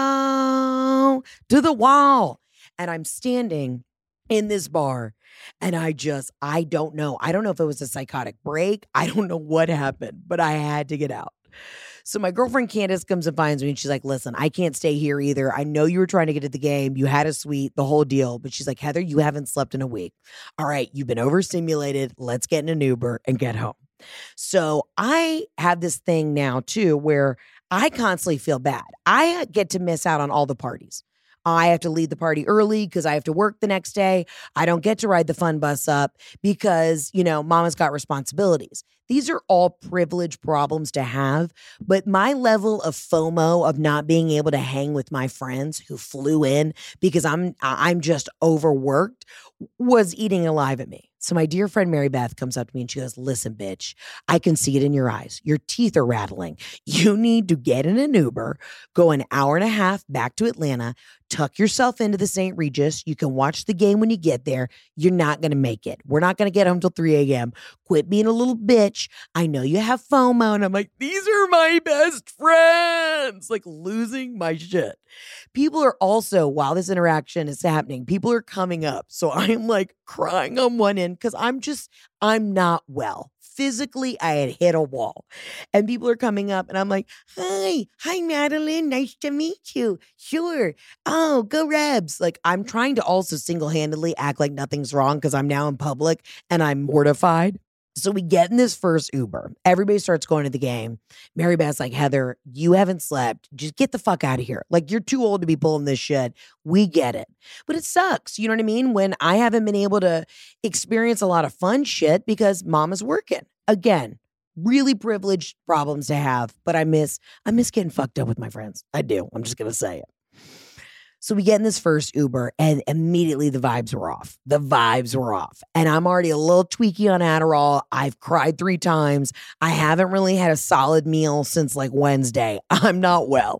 C: window to the wall." And I'm standing in this bar, and I don't know. I don't know if it was a psychotic break. I don't know what happened, but I had to get out. So my girlfriend Candace comes and finds me, and she's like, "Listen, I can't stay here either. I know you were trying to get to the game. You had a suite, the whole deal." But she's like, "Heather, you haven't slept in a week. All right, you've been overstimulated. Let's get in an Uber and get home." So I have this thing now too, where I constantly feel bad. I get to miss out on all the parties. I have to leave the party early because I have to work the next day. I don't get to ride the fun bus up because, mama's got responsibilities. These are all privileged problems to have, but my level of FOMO of not being able to hang with my friends who flew in because I'm just overworked was eating alive at me. So my dear friend Mary Beth comes up to me and she goes, listen, bitch, I can see it in your eyes. Your teeth are rattling. You need to get in an Uber, go an hour and a half back to Atlanta, tuck yourself into the St. Regis. You can watch the game when you get there. You're not going to make it. We're not going to get home till 3 a.m. Quit being a little bitch. I know you have FOMO. And I'm like, these are my best friends. Like losing my shit. People are also, while this interaction is happening, people are coming up. So I'm like crying on one end because I'm not well. Physically, I had hit a wall. And people are coming up and I'm like, hi, Madeline. Nice to meet you. Sure. Oh, go Rebs. Like I'm trying to also single-handedly act like nothing's wrong because I'm now in public and I'm mortified. So we get in this first Uber. Everybody starts going to the game. Mary Beth's like, Heather, you haven't slept. Just get the fuck out of here. Like, you're too old to be pulling this shit. We get it. But it sucks. You know what I mean? When I haven't been able to experience a lot of fun shit because mama's working. Again, really privileged problems to have. But I miss getting fucked up with my friends. I do. I'm just going to say it. So we get in this first Uber and immediately the vibes were off. And I'm already a little tweaky on Adderall. I've cried 3 times. I haven't really had a solid meal since like Wednesday. I'm not well.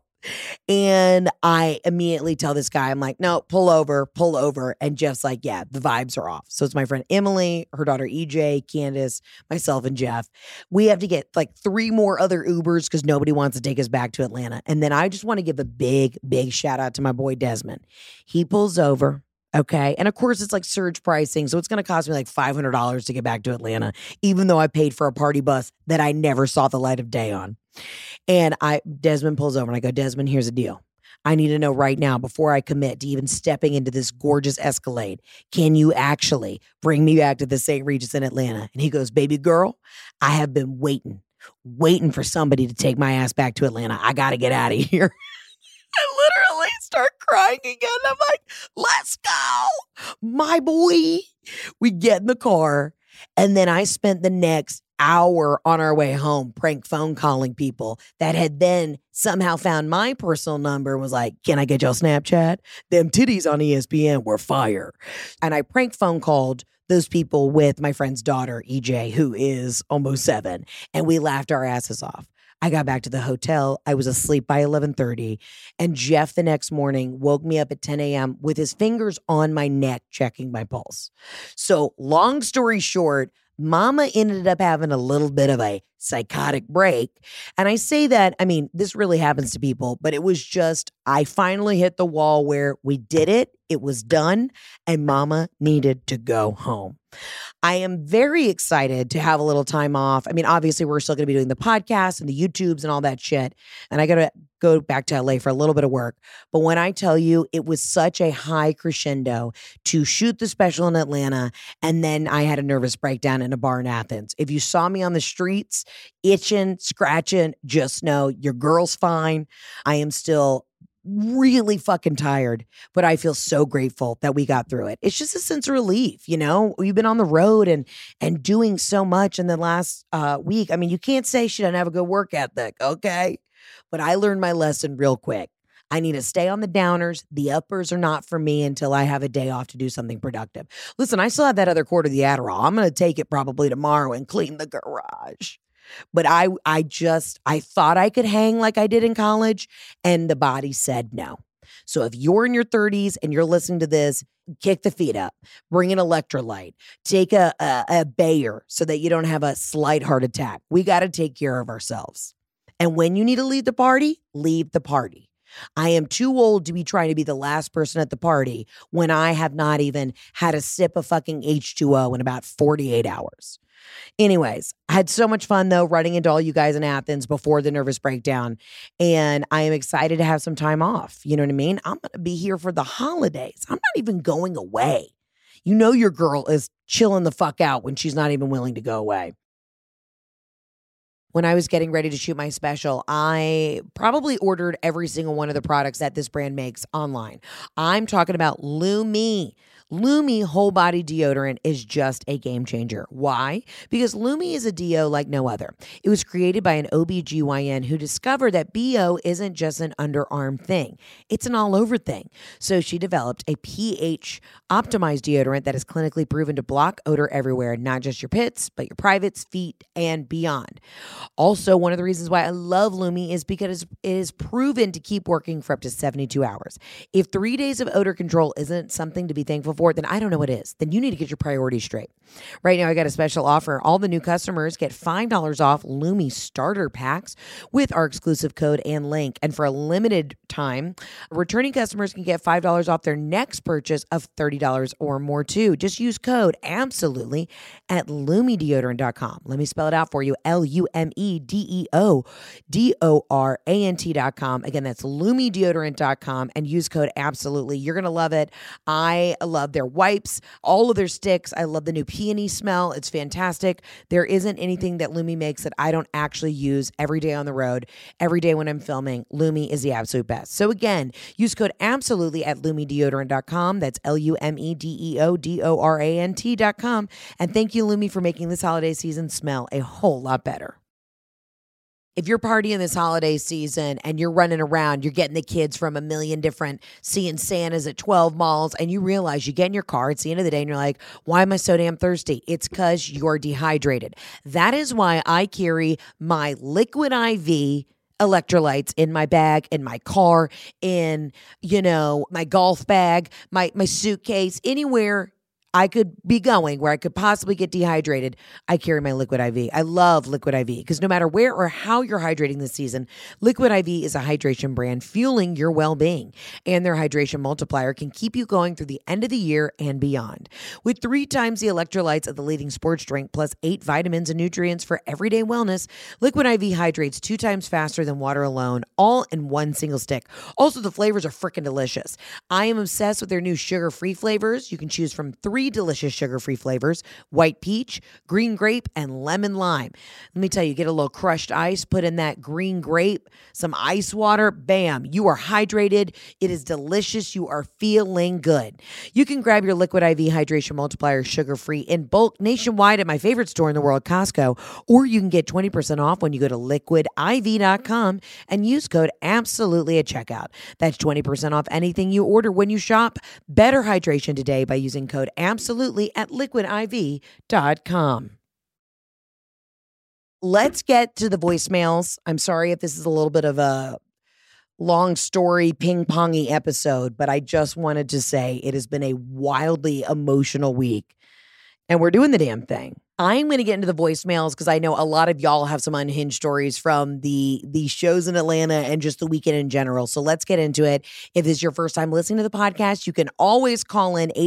C: And I immediately tell this guy, I'm like, no, pull over. And Jeff's like, yeah, the vibes are off. So it's my friend Emily, her daughter EJ, Candace, myself, and Jeff. We have to get like 3 more other Ubers because nobody wants to take us back to Atlanta. And then I just want to give a big, big shout out to my boy Desmond. He pulls over. Okay. And of course, it's like surge pricing. So it's going to cost me like $500 to get back to Atlanta, even though I paid for a party bus that I never saw the light of day on. And Desmond pulls over and I go, Desmond, here's the deal. I need to know right now before I commit to even stepping into this gorgeous Escalade. Can you actually bring me back to the St. Regis in Atlanta? And he goes, baby girl, I have been waiting for somebody to take my ass back to Atlanta. I got to get out of here. I literally start crying again. I'm like, let's go. My boy. We get in the car. And then I spent the next hour on our way home prank phone calling people that had then somehow found my personal number and was like, can I get your Snapchat? Them titties on ESPN were fire. And I prank phone called those people with my friend's daughter, EJ, who is almost 7. And we laughed our asses off. I got back to the hotel. I was asleep by 11:30. And Jeff the next morning woke me up at 10 a.m. with his fingers on my neck checking my pulse. So long story short, Mama ended up having a little bit of a psychotic break. And I say that, I mean, this really happens to people, but it was just, I finally hit the wall where we did it. It was done. And Mama needed to go home. I am very excited to have a little time off. I mean, obviously, we're still going to be doing the podcast and the YouTubes and all that shit. And I got to go back to LA for a little bit of work. But when I tell you, it was such a high crescendo to shoot the special in Atlanta. And then I had a nervous breakdown in a bar in Athens. If you saw me on the streets, itching, scratching, just know your girl's fine. I am still really fucking tired, but I feel so grateful that we got through it. It's just a sense of relief, you know? We've been on the road and doing so much in the last week. I mean, you can't say she doesn't have a good work ethic, okay? But I learned my lesson real quick. I need to stay on the downers. The uppers are not for me until I have a day off to do something productive. Listen, I still have that other quarter of the Adderall. I'm going to take it probably tomorrow and clean the garage. But I thought I could hang like I did in college, and the body said no. So if you're in your 30s and you're listening to this, kick the feet up, bring an electrolyte, take a Bayer so that you don't have a slight heart attack. We got to take care of ourselves. And when you need to leave the party, leave the party. I am too old to be trying to be the last person at the party when I have not even had a sip of fucking H2O in about 48 hours. Anyways, I had so much fun, though, running into all you guys in Athens before the nervous breakdown. And I am excited to have some time off. You know what I mean? I'm going to be here for the holidays. I'm not even going away. You know your girl is chilling the fuck out when she's not even willing to go away. when I was getting ready to shoot my special, I probably ordered every single one of the products that this brand makes online. I'm talking about Lumi. Lumi whole body deodorant is just a game changer. Why? Because Lumi is a deo like no other. It was created by an OBGYN who discovered that BO isn't just an underarm thing. It's an all over thing. So she developed a pH optimized deodorant that is clinically proven to block odor everywhere, not just your pits, but your privates, feet, and beyond. Also, one of the reasons why I love Lumi is because it is proven to keep working for up to 72 hours. If 3 days of odor control isn't something to be thankful for, then I don't know what is. Then you need to get your priorities straight. Right now, I got a special offer. All the new customers get $5 off Lumi starter packs with our exclusive code and link. And for a limited time, returning customers can get $5 off their next purchase of $30 or more too. Just use code absolutely at LumiDeodorant.com. Let me spell it out for you. LumiDeodorant.com. Again, that's LumiDeodorant.com and use code absolutely. You're going to love it. I love their wipes, all of their sticks. I love the new peony smell. It's fantastic. There isn't anything that Lumi makes that I don't actually use every day on the road, every day when I'm filming. Lumi is the absolute best. So again, use code absolutely at LumiDeodorant.com. That's LumiDeodorant.com. And thank you, Lumi, for making this holiday season smell a whole lot better. If you're partying this holiday season and you're running around, you're getting the kids from a million different seeing Santas at 12 malls, and you realize you get in your car, it's the end of the day, and you're like, why am I so damn thirsty? It's because you're dehydrated. That is why I carry my Liquid IV electrolytes in my bag, in my car, in, my golf bag, my suitcase, anywhere I could be going where I could possibly get dehydrated. I carry my Liquid IV. I love Liquid IV because no matter where or how you're hydrating this season, Liquid IV is a hydration brand fueling your well-being. And their hydration multiplier can keep you going through the end of the year and beyond. With 3 times the electrolytes of the leading sports drink plus 8 vitamins and nutrients for everyday wellness, Liquid IV hydrates 2 times faster than water alone, all in one single stick. Also, the flavors are freaking delicious. I am obsessed with their new sugar-free flavors. You can choose from 3 delicious sugar-free flavors: white peach, green grape, and lemon lime. Let me tell you, get a little crushed ice, put in that green grape, some ice water, bam, you are hydrated. It is delicious. You are feeling good. You can grab your Liquid IV Hydration Multiplier sugar-free in bulk nationwide at my favorite store in the world, Costco, or you can get 20% off when you go to liquidiv.com and use code absolutely at checkout. That's 20% off anything you order when you shop. Better hydration today by using code absolutely at liquidiv.com. Let's get to the voicemails. I'm sorry if this is a little bit of a long story, ping-pongy episode, but I just wanted to say it has been a wildly emotional week, and we're doing the damn thing. I'm going to get into the voicemails because I know a lot of y'all have some unhinged stories from the shows in Atlanta and just the weekend in general. So let's get into it. If this is your first time listening to the podcast, you can always call in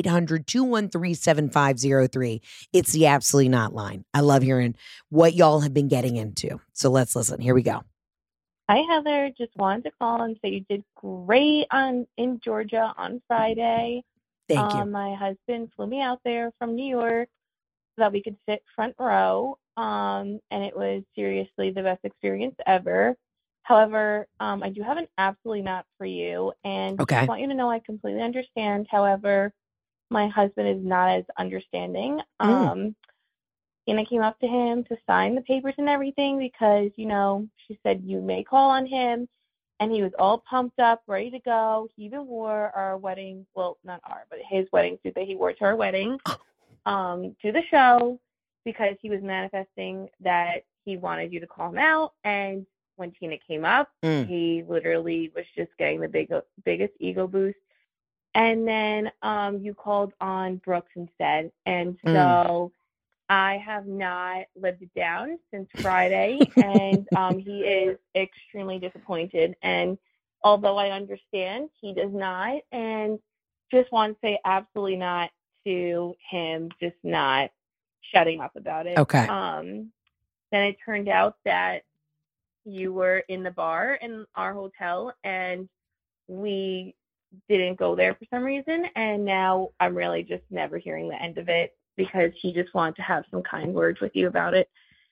C: 800-213-7503. It's the Absolutely Not line. I love hearing what y'all have been getting into. So let's listen. Here we go.
I: Hi, Heather. Just wanted to call and say you did great in Georgia on Friday.
C: Thank you.
I: My husband flew me out there from New York so that we could sit front row, and it was seriously the best experience ever. However, I do have an absolutely not for you, and I just want you to know I completely understand. However, my husband is not as understanding. And I came up to him to sign the papers and everything because, she said you may call on him, and he was all pumped up, ready to go. He even wore our wedding, well, not our, but his wedding suit that he wore to our wedding. To the show because he was manifesting that he wanted you to call him out. And when Tina came up, he literally was just getting the biggest ego boost. And then you called on Brooks instead. And so I have not lived it down since Friday. And he is extremely disappointed. And although I understand, he does not. And just want to say absolutely not to him, just not shutting up about it.
C: Okay.
I: Then it turned out that you were in the bar in our hotel and we didn't go there for some reason. And now I'm really just never hearing the end of it because he just wanted to have some kind words with you about it.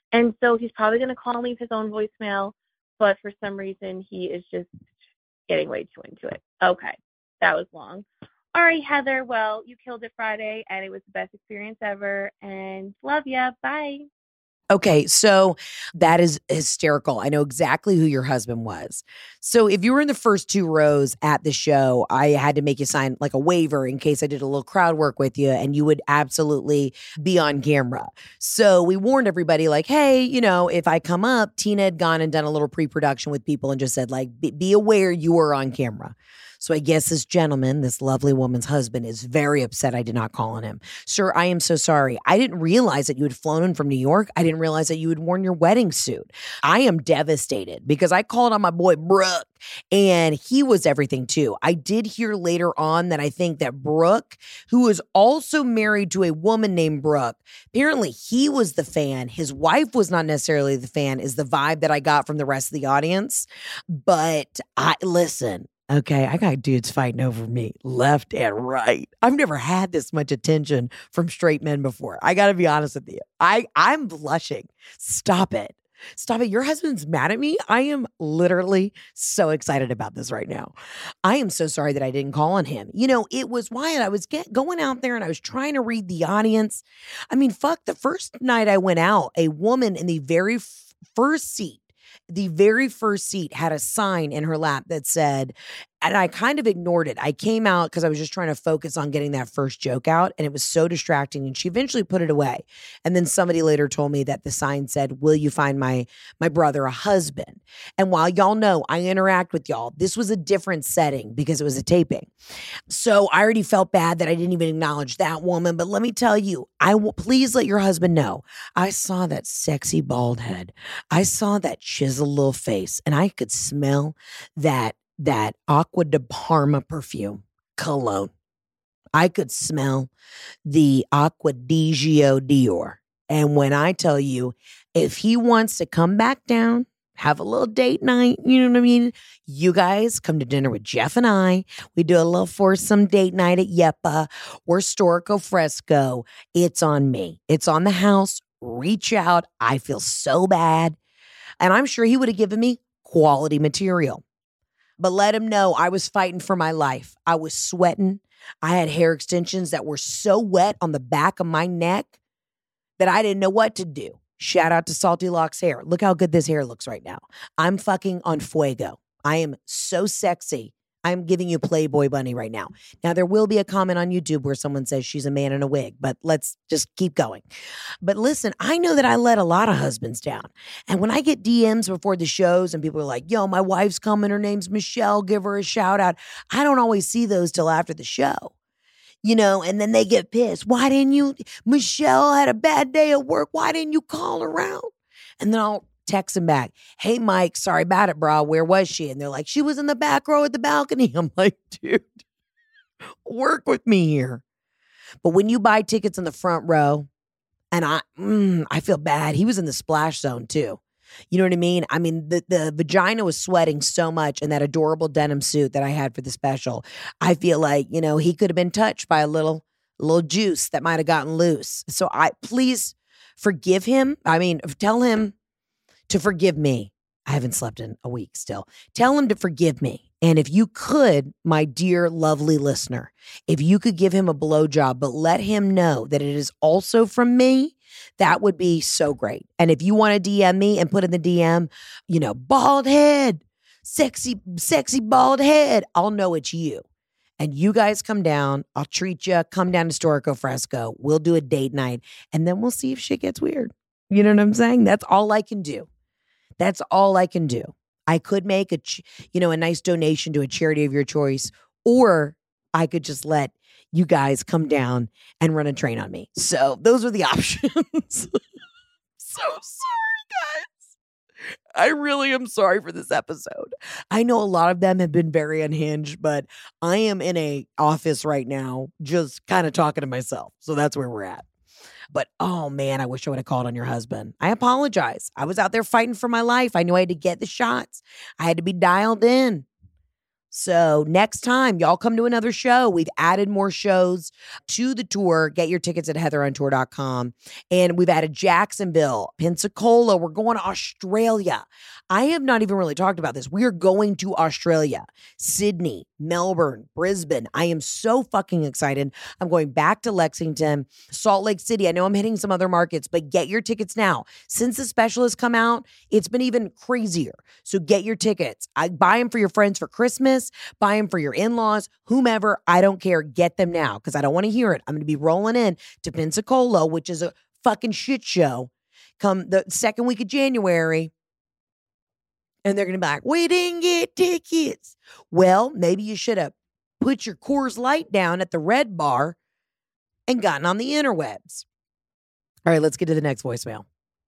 I: And so he's probably going to call and leave his own voicemail, but for some reason he is just getting way too into it. Okay, that was long. All right, Heather, well, you killed it Friday, and it was the best experience ever, and love ya. Bye.
C: Okay, so that is hysterical. I know exactly who your husband was. So if you were in the first 2 rows at the show, I had to make you sign like a waiver in case I did a little crowd work with you, and you would absolutely be on camera. So we warned everybody like, hey, you know, if I come up, Tina had gone and done a little pre-production with people and just said like, be aware you are on camera. So I guess this gentleman, this lovely woman's husband, is very upset I did not call on him. Sir, I am so sorry. I didn't realize that you had flown in from New York. I didn't realize that you had worn your wedding suit. I am devastated because I called on my boy Brooke and he was everything too. I did hear later on that I think that Brooke, who is also married to a woman named Brooke, apparently he was the fan. His wife was not necessarily the fan, is the vibe that I got from the rest of the audience. But listen. Okay, I got dudes fighting over me left and right. I've never had this much attention from straight men before. I got to be honest with you. I'm blushing. Stop it. Stop it. Your husband's mad at me. I am literally so excited about this right now. I am so sorry that I didn't call on him. You know, it was Wyatt. I was going out there and I was trying to read the audience. I mean, fuck, the first night I went out, a woman in the very first seat had a sign in her lap that said, and I kind of ignored it. I came out because I was just trying to focus on getting that first joke out, and it was so distracting, and she eventually put it away. And then somebody later told me that the sign said, will you find my brother a husband? And while y'all know I interact with y'all, this was a different setting because it was a taping. So I already felt bad that I didn't even acknowledge that woman. But let me tell you, please let your husband know. I saw that sexy bald head. I saw that chiseled little face, and I could smell that Aqua de Parma perfume cologne. I could smell the Aqua di Gio Dior. And when I tell you, if he wants to come back down, have a little date night, you know what I mean? You guys come to dinner with Jeff and I. We do a little foursome date night at Yeppa or Storico Fresco. It's on me. It's on the house. Reach out. I feel so bad. And I'm sure he would have given me quality material. But let him know I was fighting for my life. I was sweating. I had hair extensions that were so wet on the back of my neck that I didn't know what to do. Shout out to Salty Locks Hair. Look how good this hair looks right now. I'm fucking on fuego. I am so sexy. I'm giving you Playboy Bunny right now. Now, there will be a comment on YouTube where someone says she's a man in a wig, but let's just keep going. But listen, I know that I let a lot of husbands down. And when I get DMs before the shows and people are like, yo, my wife's coming, her name's Michelle, give her a shout out. I don't always see those till after the show. You know, and then they get pissed. Why didn't you? Michelle had a bad day at work. Why didn't you call around? And then I'll text them back. Hey, Mike, sorry about it, bro. Where was she? And they're like, she was in the back row at the balcony. I'm like, dude, work with me here. But when you buy tickets in the front row, and I feel bad. He was in the splash zone too. You know what I mean? I mean, the vagina was sweating so much in that adorable denim suit that I had for the special. I feel like, you know, he could have been touched by a little juice that might have gotten loose. So please forgive him. I mean, tell him to forgive me. I haven't slept in a week still. Tell him to forgive me. And if you could, my dear, lovely listener, if you could give him a blowjob, but let him know that it is also from me, that would be so great. And if you want to DM me and put in the DM, you know, bald head, sexy bald head, I'll know it's you. And you guys come down. I'll treat you. Come down to Storico Fresco. We'll do a date night. And then we'll see if shit gets weird. You know what I'm saying? That's all I can do. That's all I can do. I could make a nice donation to a charity of your choice, or I could just let you guys come down and run a train on me. So those are the options. So sorry, guys. I really am sorry for this episode. I know a lot of them have been very unhinged, but I am in a office right now just kind of talking to myself. So that's where we're at. But, oh, man, I wish I would have called on your husband. I apologize. I was out there fighting for my life. I knew I had to get the shots. I had to be dialed in. So next time y'all come to another show, we've added more shows to the tour. Get your tickets at heatherontour.com. And we've added Jacksonville, Pensacola. We're going to Australia. I have not even really talked about this. We are going to Australia, Sydney, Melbourne, Brisbane. I am so fucking excited. I'm going back to Lexington, Salt Lake City. I know I'm hitting some other markets, but get your tickets now. Since the special has come out, it's been even crazier. So get your tickets. I buy them for your friends for Christmas, buy them for your in-laws, whomever. I don't care. Get them now because I don't want to hear it. I'm going to be rolling in to Pensacola, which is a fucking shit show, come the second week of January. And they're going to be like, we didn't get tickets. Well, maybe you should have put your Coors Light down at the Red Bar and gotten on the interwebs. All right, let's get to the next voicemail.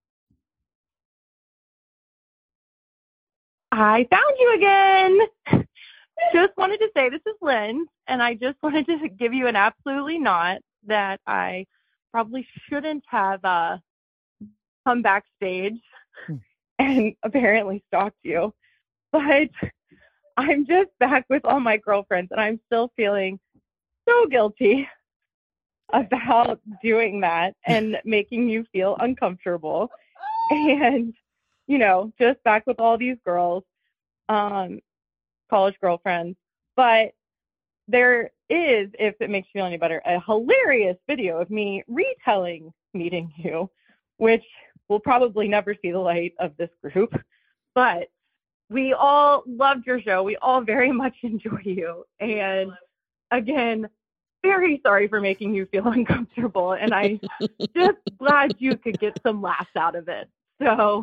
I: I found you again. Just wanted to say this is Lynn, and I just wanted to give you an absolutely not that I probably shouldn't have come backstage and apparently stalked you. But I'm just back with all my girlfriends, and I'm still feeling so guilty about doing that and making you feel uncomfortable. And, you know, just back with all these girls, college girlfriends. But there is, if it makes you feel any better, a hilarious video of me retelling meeting you, which will probably never see the light of this group. But we all loved your show. We all very much enjoy you. And again, very sorry for making you feel uncomfortable. And I just glad you could get some laughs out of it. So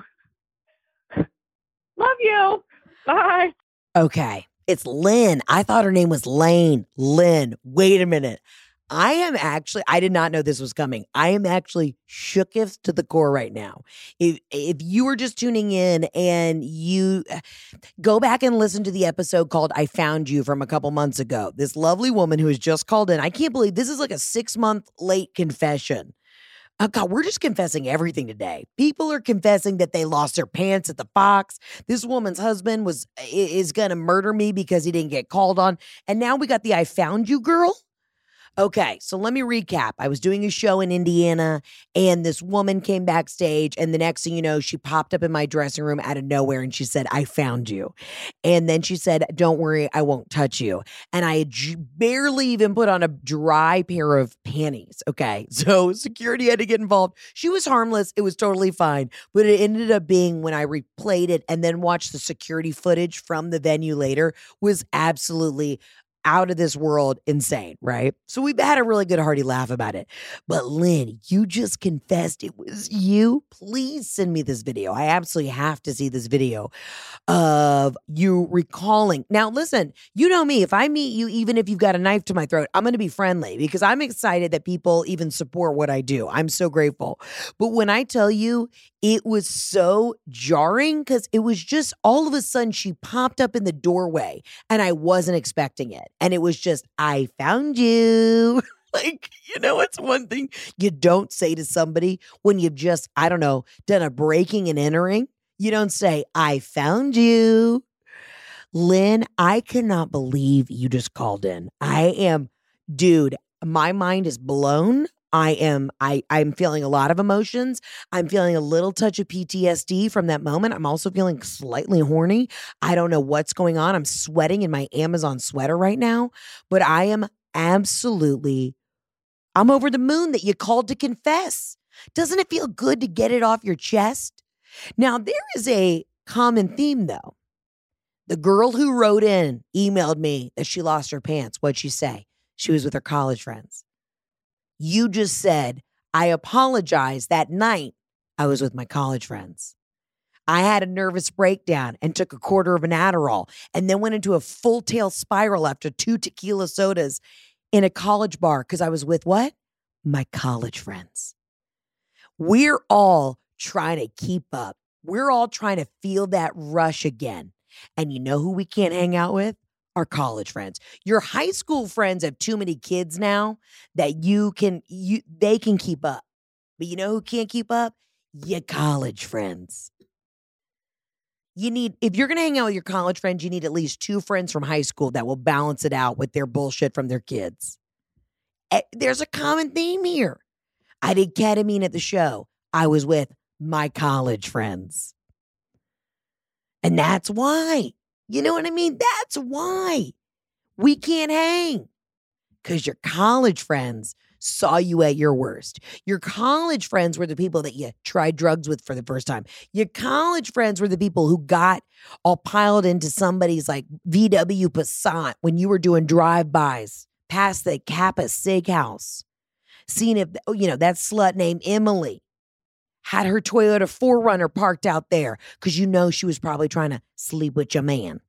I: love you. Bye.
C: Okay. It's Lynn. I thought her name was Lane. Lynn. Wait a minute. I did not know this was coming. I am actually shooketh to the core right now. If you were just tuning in and you go back and listen to the episode called I Found You from a couple months ago, this lovely woman who has just called in, I can't believe this is like a 6-month late confession. Oh God, we're just confessing everything today. People are confessing that they lost their pants at the Fox. This woman's husband is going to murder me because he didn't get called on. And now we got the I Found You girl. Okay, so let me recap. I was doing a show in Indiana, and this woman came backstage, and the next thing you know, she popped up in my dressing room out of nowhere, and she said, I found you. And then she said, don't worry, I won't touch you. And I had barely even put on a dry pair of panties, okay? So security had to get involved. She was harmless. It was totally fine. But it ended up being, when I replayed it and then watched the security footage from the venue later, was absolutely out of this world insane, right? So we've had a really good hearty laugh about it. But Lynn, you just confessed it was you. Please send me this video. I absolutely have to see this video of you recalling. Now, listen, you know me. If I meet you, even if you've got a knife to my throat, I'm going to be friendly because I'm excited that people even support what I do. I'm so grateful. But when I tell you, it was so jarring because it was just all of a sudden she popped up in the doorway and I wasn't expecting it. And it was just, I found you. Like, you know, it's one thing you don't say to somebody when you've just, I don't know, done a breaking and entering. You don't say, I found you. Lynn, I cannot believe you just called in. Dude, my mind is blown. I'm feeling a lot of emotions. I'm feeling a little touch of PTSD from that moment. I'm also feeling slightly horny. I don't know what's going on. I'm sweating in my Amazon sweater right now, but I am I'm over the moon that you called to confess. Doesn't it feel good to get it off your chest? Now, there is a common theme though. The girl who wrote in emailed me that she lost her pants. What'd she say? She was with her college friends. You just said, I apologize. That night, I was with my college friends. I had a nervous breakdown and took a quarter of an Adderall and then went into a full tail spiral after 2 tequila sodas in a college bar because I was with what? My college friends. We're all trying to keep up. We're all trying to feel that rush again. And you know who we can't hang out with? Our college friends. Your high school friends have too many kids now that they can keep up. But you know who can't keep up? Your college friends. if you're going to hang out with your college friends, you need at least 2 friends from high school that will balance it out with their bullshit from their kids. There's a common theme here. I did ketamine at the show. I was with my college friends. And that's why. You know what I mean? That's why we can't hang. Because your college friends saw you at your worst. Your college friends were the people that you tried drugs with for the first time. Your college friends were the people who got all piled into somebody's like VW Passat when you were doing drive-bys past the Kappa Steakhouse. Seeing if, that slut named Emily had her Toyota 4Runner parked out there because she was probably trying to sleep with your man.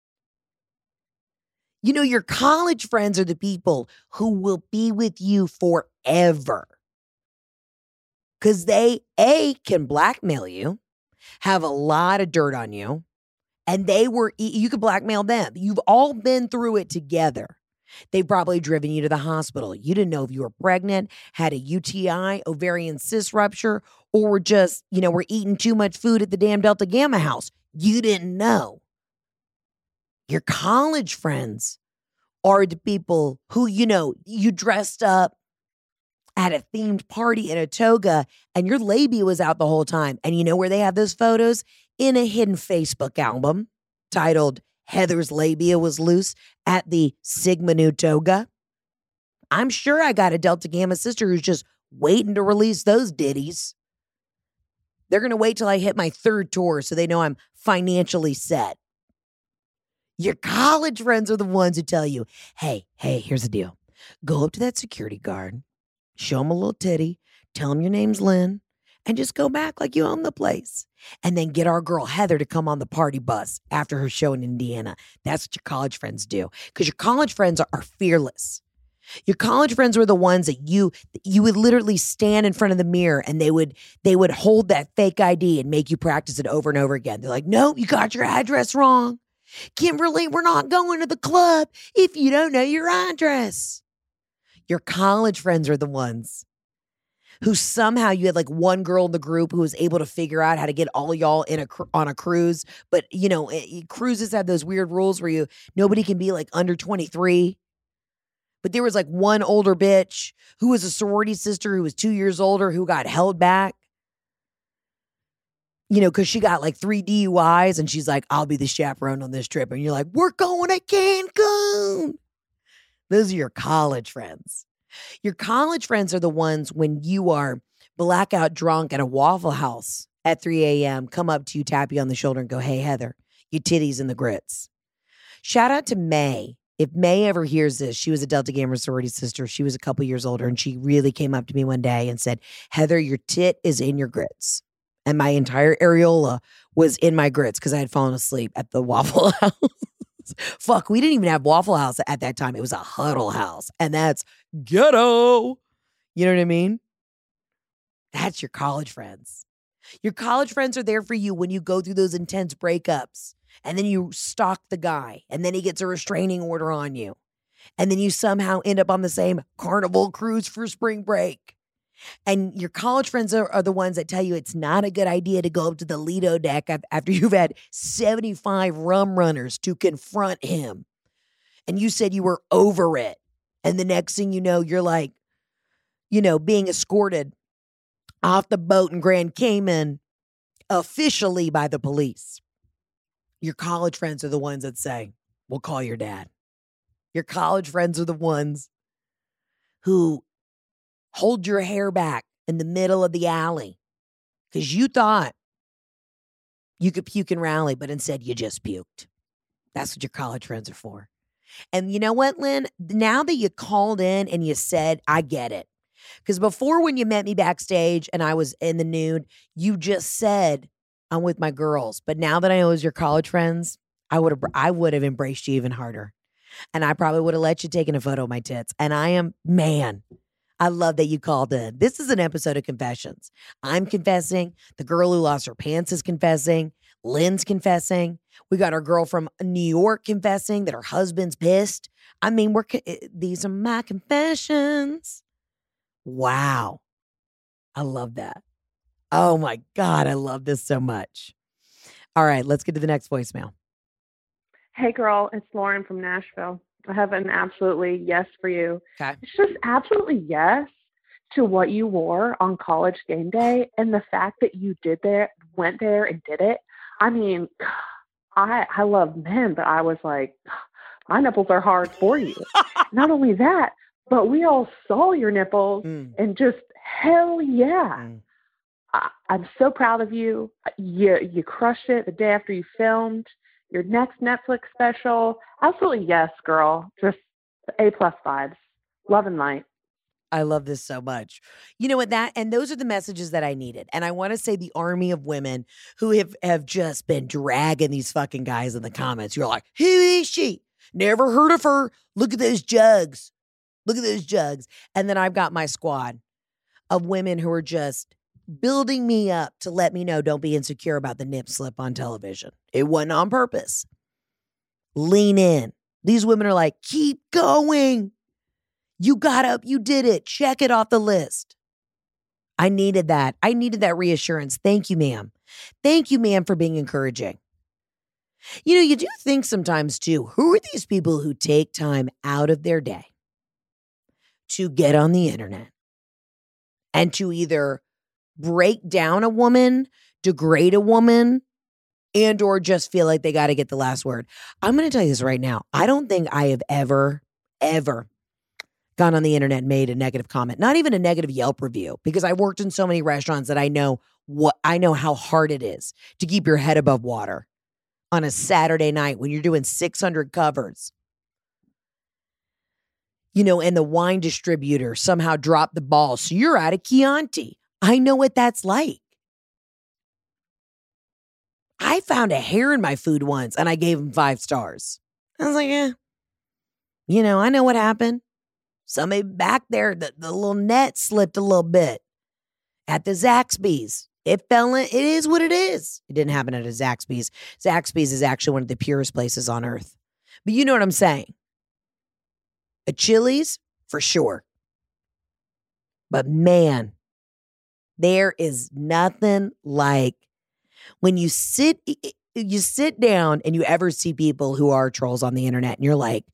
C: Your college friends are the people who will be with you forever. Because they, can blackmail you, have a lot of dirt on you, and you could blackmail them. You've all been through it together. They've probably driven you to the hospital. You didn't know if you were pregnant, had a UTI, ovarian cyst rupture, or were just, were eating too much food at the damn Delta Gamma house. You didn't know. Your college friends are the people who, you dressed up at a themed party in a toga and your labia was out the whole time. And you know where they have those photos? In a hidden Facebook album titled Heather's Labia Was Loose at the Sigma Nu Toga. I'm sure I got a Delta Gamma sister who's just waiting to release those ditties. They're going to wait till I hit my 3rd tour so they know I'm financially set. Your college friends are the ones who tell you, hey, here's the deal. Go up to that security guard, show him a little titty, tell him your name's Lynn, and just go back like you own the place. And then get our girl Heather to come on the party bus after her show in Indiana. That's what your college friends do. Because your college friends are fearless. Your college friends were the ones that you would literally stand in front of the mirror and they would hold that fake ID and make you practice it over and over again. They're like, nope, you got your address wrong. Kimberly, we're not going to the club if you don't know your address. Your college friends are the ones who somehow you had like one girl in the group who was able to figure out how to get all y'all on a cruise. But, cruises have those weird rules where nobody can be like under 23. But there was like one older bitch who was a sorority sister who was 2 years older who got held back. Because she got like 3 DUIs and she's like, I'll be the chaperone on this trip. And you're like, we're going to Cancun. Those are your college friends. Your college friends are the ones when you are blackout drunk at a Waffle House at 3 a.m., come up to you, tap you on the shoulder and go, hey, Heather, your titties and the grits. Shout out to May. If May ever hears this, she was a Delta Gamma sorority sister. She was a couple years older and she really came up to me one day and said, Heather, your tit is in your grits. And my entire areola was in my grits because I had fallen asleep at the Waffle House. Fuck, we didn't even have Waffle House at that time. It was a Huddle House. And that's ghetto. You know what I mean? That's your college friends. Your college friends are there for you when you go through those intense breakups. And then you stalk the guy. And then he gets a restraining order on you. And then you somehow end up on the same Carnival cruise for spring break. And your college friends are the ones that tell you it's not a good idea to go up to the Lido deck after you've had 75 rum runners to confront him. And you said you were over it. And the next thing you know, you're like, being escorted off the boat in Grand Cayman officially by the police. Your college friends are the ones that say, we'll call your dad. Your college friends are the ones who hold your hair back in the middle of the alley because you thought you could puke and rally, but instead you just puked. That's what your college friends are for. And you know what, Lynn? Now that you called in and you said, I get it. Because before when you met me backstage and I was in the nude, you just said, I'm with my girls. But now that I know it was your college friends, I would have embraced you even harder. And I probably would have let you take in a photo of my tits. And I love that you called in. This is an episode of Confessions. I'm confessing. The girl who lost her pants is confessing. Lynn's confessing. We got our girl from New York confessing that her husband's pissed. I mean, these are my confessions. Wow. I love that. Oh my God, I love this so much. All right, let's get to the next voicemail.
J: Hey, girl, it's Lauren from Nashville. I have an absolutely yes for you.
C: Okay.
J: It's just absolutely yes to what you wore on college game day, and the fact that you went there and did it. I mean, I love men, but I was like, my nipples are hard for you. Not only that, but we all saw your nipples and just hell yeah. I'm so proud of you. You crushed it the day after you filmed your next Netflix special. Absolutely yes, girl. Just A+ vibes. Love and light.
C: I love this so much. You know what, and those are the messages that I needed. And I want to say the army of women who have just been dragging these fucking guys in the comments. You're like, who is she? Never heard of her. Look at those jugs. Look at those jugs. And then I've got my squad of women who are just building me up to let me know don't be insecure about the nip slip on television. It wasn't on purpose. Lean in. These women are like, keep going. You got up. You did it. Check it off the list. I needed that. I needed that reassurance. Thank you, ma'am. Thank you, ma'am, for being encouraging. You know, you do think sometimes, too, who are these people who take time out of their day to get on the internet and to either break down a woman, degrade a woman, and or just feel like they got to get the last word? I'm going to tell you this right now. I don't think I have ever gone on the internet and made a negative comment, not even a negative Yelp review, because I worked in so many restaurants that I know how hard it is to keep your head above water on a Saturday night when you're doing 600 covers. You know, and the wine distributor somehow dropped the ball, so you're out of Chianti. I know what that's like. I found a hair in my food once and I gave him 5 stars. I was like, you know, I know what happened. Somebody back there, the little net slipped a little bit at the Zaxby's. It is what it is. It didn't happen at a Zaxby's. Zaxby's is actually one of the purest places on earth. But you know what I'm saying. A Chili's, for sure. But man, there is nothing like when you sit down and you ever see people who are trolls on the internet and you're like,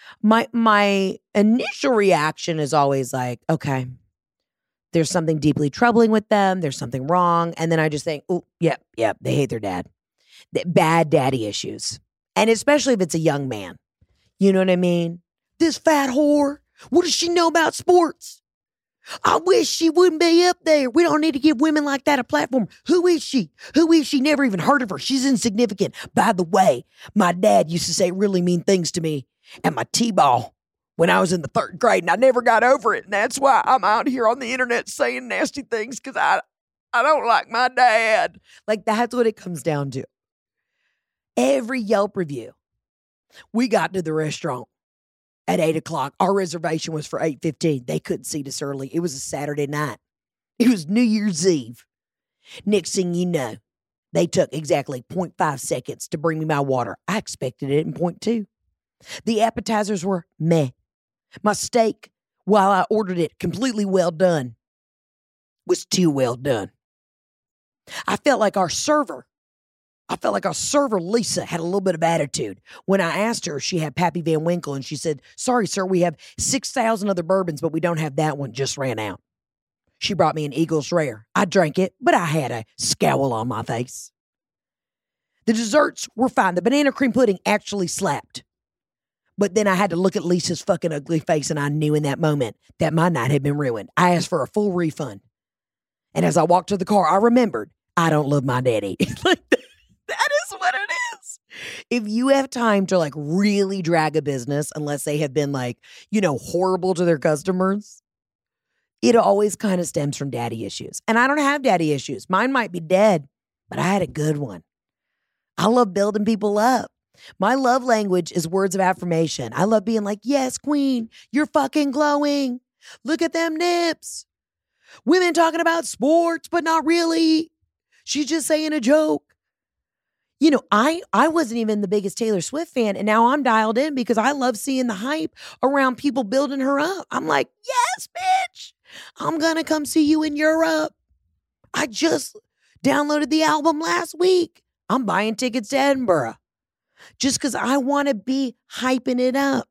C: my initial reaction is always like, okay, there's something deeply troubling with them. There's something wrong. And then I just think, oh, yep, they hate their dad. Bad daddy issues. And especially if it's a young man. You know what I mean? This fat whore, what does she know about sports? I wish she wouldn't be up there. We don't need to give women like that a platform. Who is she? Who is she? Never even heard of her. She's insignificant. By the way, my dad used to say really mean things to me at my T-ball when I was in the 3rd grade, and I never got over it. And that's why I'm out here on the internet saying nasty things, because I don't like my dad. Like, that's what it comes down to. Every Yelp review. We got to the restaurant at 8 o'clock. Our reservation was for 8:15. They couldn't seat us early. It was a Saturday night. It was New Year's Eve. Next thing you know, they took exactly 0.5 seconds to bring me my water. I expected it in 0.2. The appetizers were meh. My steak, while I ordered it completely well done, was too well done. I felt like our server, Lisa, had a little bit of attitude. When I asked her if she had Pappy Van Winkle, and she said, sorry, sir, we have 6,000 other bourbons, but we don't have that one, just ran out. She brought me an Eagles Rare. I drank it, but I had a scowl on my face. The desserts were fine. The banana cream pudding actually slapped. But then I had to look at Lisa's fucking ugly face, and I knew in that moment that my night had been ruined. I asked for a full refund. And as I walked to the car, I remembered, I don't love my daddy. Like, that is what it is. If you have time to like really drag a business, unless they have been like, you know, horrible to their customers, it always kind of stems from daddy issues. And I don't have daddy issues. Mine might be dead, but I had a good one. I love building people up. My love language is words of affirmation. I love being like, yes, queen, you're fucking glowing. Look at them nips. Women talking about sports, but not really. She's just saying a joke. You know, I wasn't even the biggest Taylor Swift fan, and now I'm dialed in because I love seeing the hype around people building her up. I'm like, yes, bitch. I'm going to come see you in Europe. I just downloaded the album last week. I'm buying tickets to Edinburgh just because I want to be hyping it up.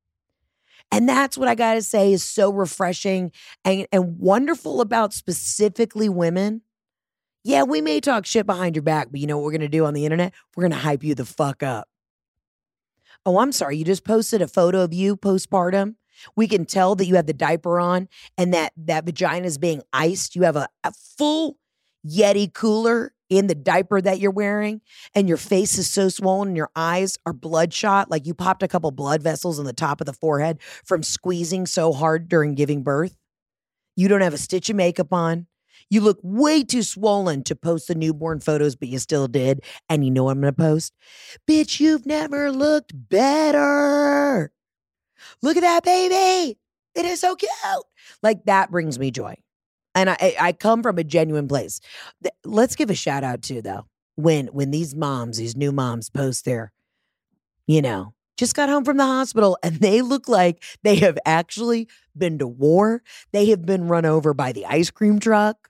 C: And that's what I got to say is so refreshing and wonderful about specifically women. Yeah, we may talk shit behind your back, but you know what we're going to do on the internet? We're going to hype you the fuck up. Oh, I'm sorry. You just posted a photo of you postpartum. We can tell that you have the diaper on and that vagina is being iced. You have a full Yeti cooler in the diaper that you're wearing, and your face is so swollen and your eyes are bloodshot, like you popped a couple blood vessels on the top of the forehead from squeezing so hard during giving birth. You don't have a stitch of makeup on. You look way too swollen to post the newborn photos, but you still did. And you know what I'm going to post? Bitch, you've never looked better. Look at that baby. It is so cute. Like that brings me joy. And I come from a genuine place. Let's give a shout out to, though, when these moms, these new moms post their, just got home from the hospital and they look like they have actually been to war. They have been run over by the ice cream truck.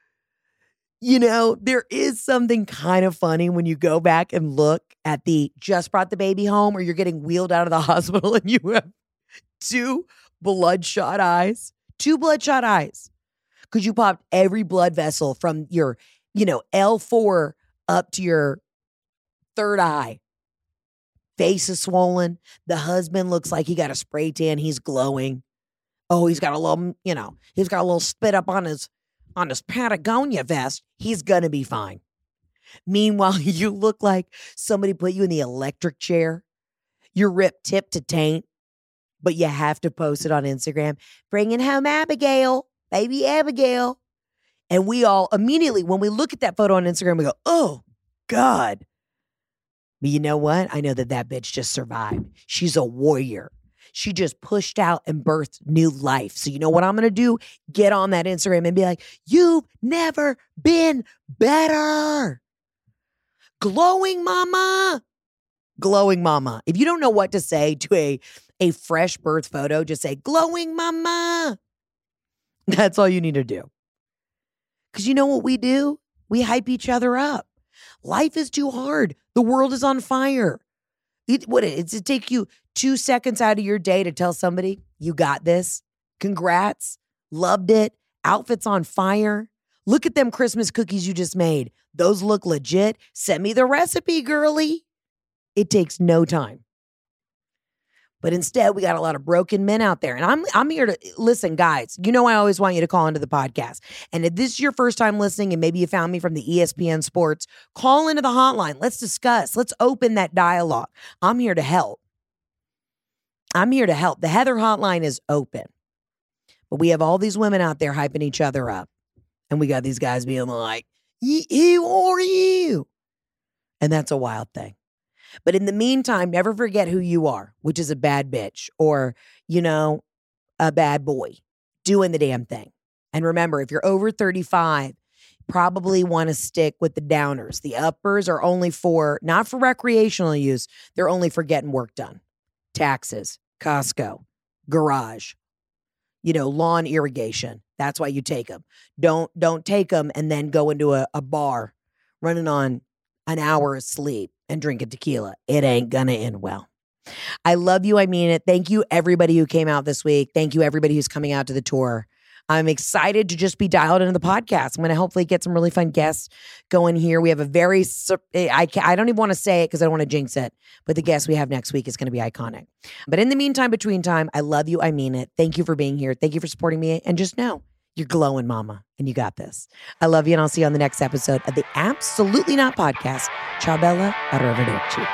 C: There is something kind of funny when you go back and look at the just brought the baby home or you're getting wheeled out of the hospital and you have two bloodshot eyes. Because you popped every blood vessel from your, L4 up to your third eye. Face is swollen. The husband looks like he got a spray tan. He's glowing. Oh, he's got a little spit up on his Patagonia vest. He's going to be fine. Meanwhile, you look like somebody put you in the electric chair. You're ripped tip to taint, but you have to post it on Instagram. Bringing home Abigail. Baby Abigail. And we all immediately, when we look at that photo on Instagram, we go, oh, God. But you know what? I know that bitch just survived. She's a warrior. She just pushed out and birthed new life. So you know what I'm going to do? Get on that Instagram and be like, you've never been better. Glowing mama. Glowing mama. If you don't know what to say to a fresh birth photo, just say, glowing mama. That's all you need to do. Because you know what we do? We hype each other up. Life is too hard. The world is on fire. It's take you 2 seconds out of your day to tell somebody, you got this. Congrats. Loved it. Outfit's on fire. Look at them Christmas cookies you just made. Those look legit. Send me the recipe, girly. It takes no time. But instead, we got a lot of broken men out there. And I'm here to listen, guys. I always want you to call into the podcast. And if this is your first time listening and maybe you found me from the ESPN Sports, call into the hotline. Let's discuss. Let's open that dialogue. I'm here to help. The Heather hotline is open. But we have all these women out there hyping each other up. And we got these guys being like, who are you? And that's a wild thing. But in the meantime, never forget who you are, which is a bad bitch or, a bad boy doing the damn thing. And remember, if you're over 35, probably want to stick with the downers. The uppers are only not for recreational use. They're only for getting work done. Taxes, Costco, garage, lawn irrigation. That's why you take them. Don't take them and then go into a bar running on an hour of sleep and drinking tequila. It ain't gonna end well. I love you. I mean it. Thank you, everybody who came out this week. Thank you, everybody who's coming out to the tour. I'm excited to just be dialed into the podcast. I'm going to hopefully get some really fun guests going here. We have a very, I don't even want to say it because I don't want to jinx it, but the guest we have next week is going to be iconic. But in the meantime, between time, I love you. I mean it. Thank you for being here. Thank you for supporting me. And just know, you're glowing, mama, and you got this. I love you, and I'll see you on the next episode of the Absolutely Not Podcast. Ciao, Bella. Arrivederci.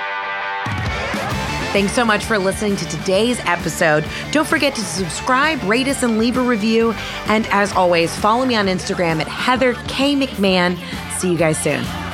C: Thanks so much for listening to today's episode. Don't forget to subscribe, rate us, and leave a review. And as always, follow me on Instagram at Heather K. McMahon. See you guys soon.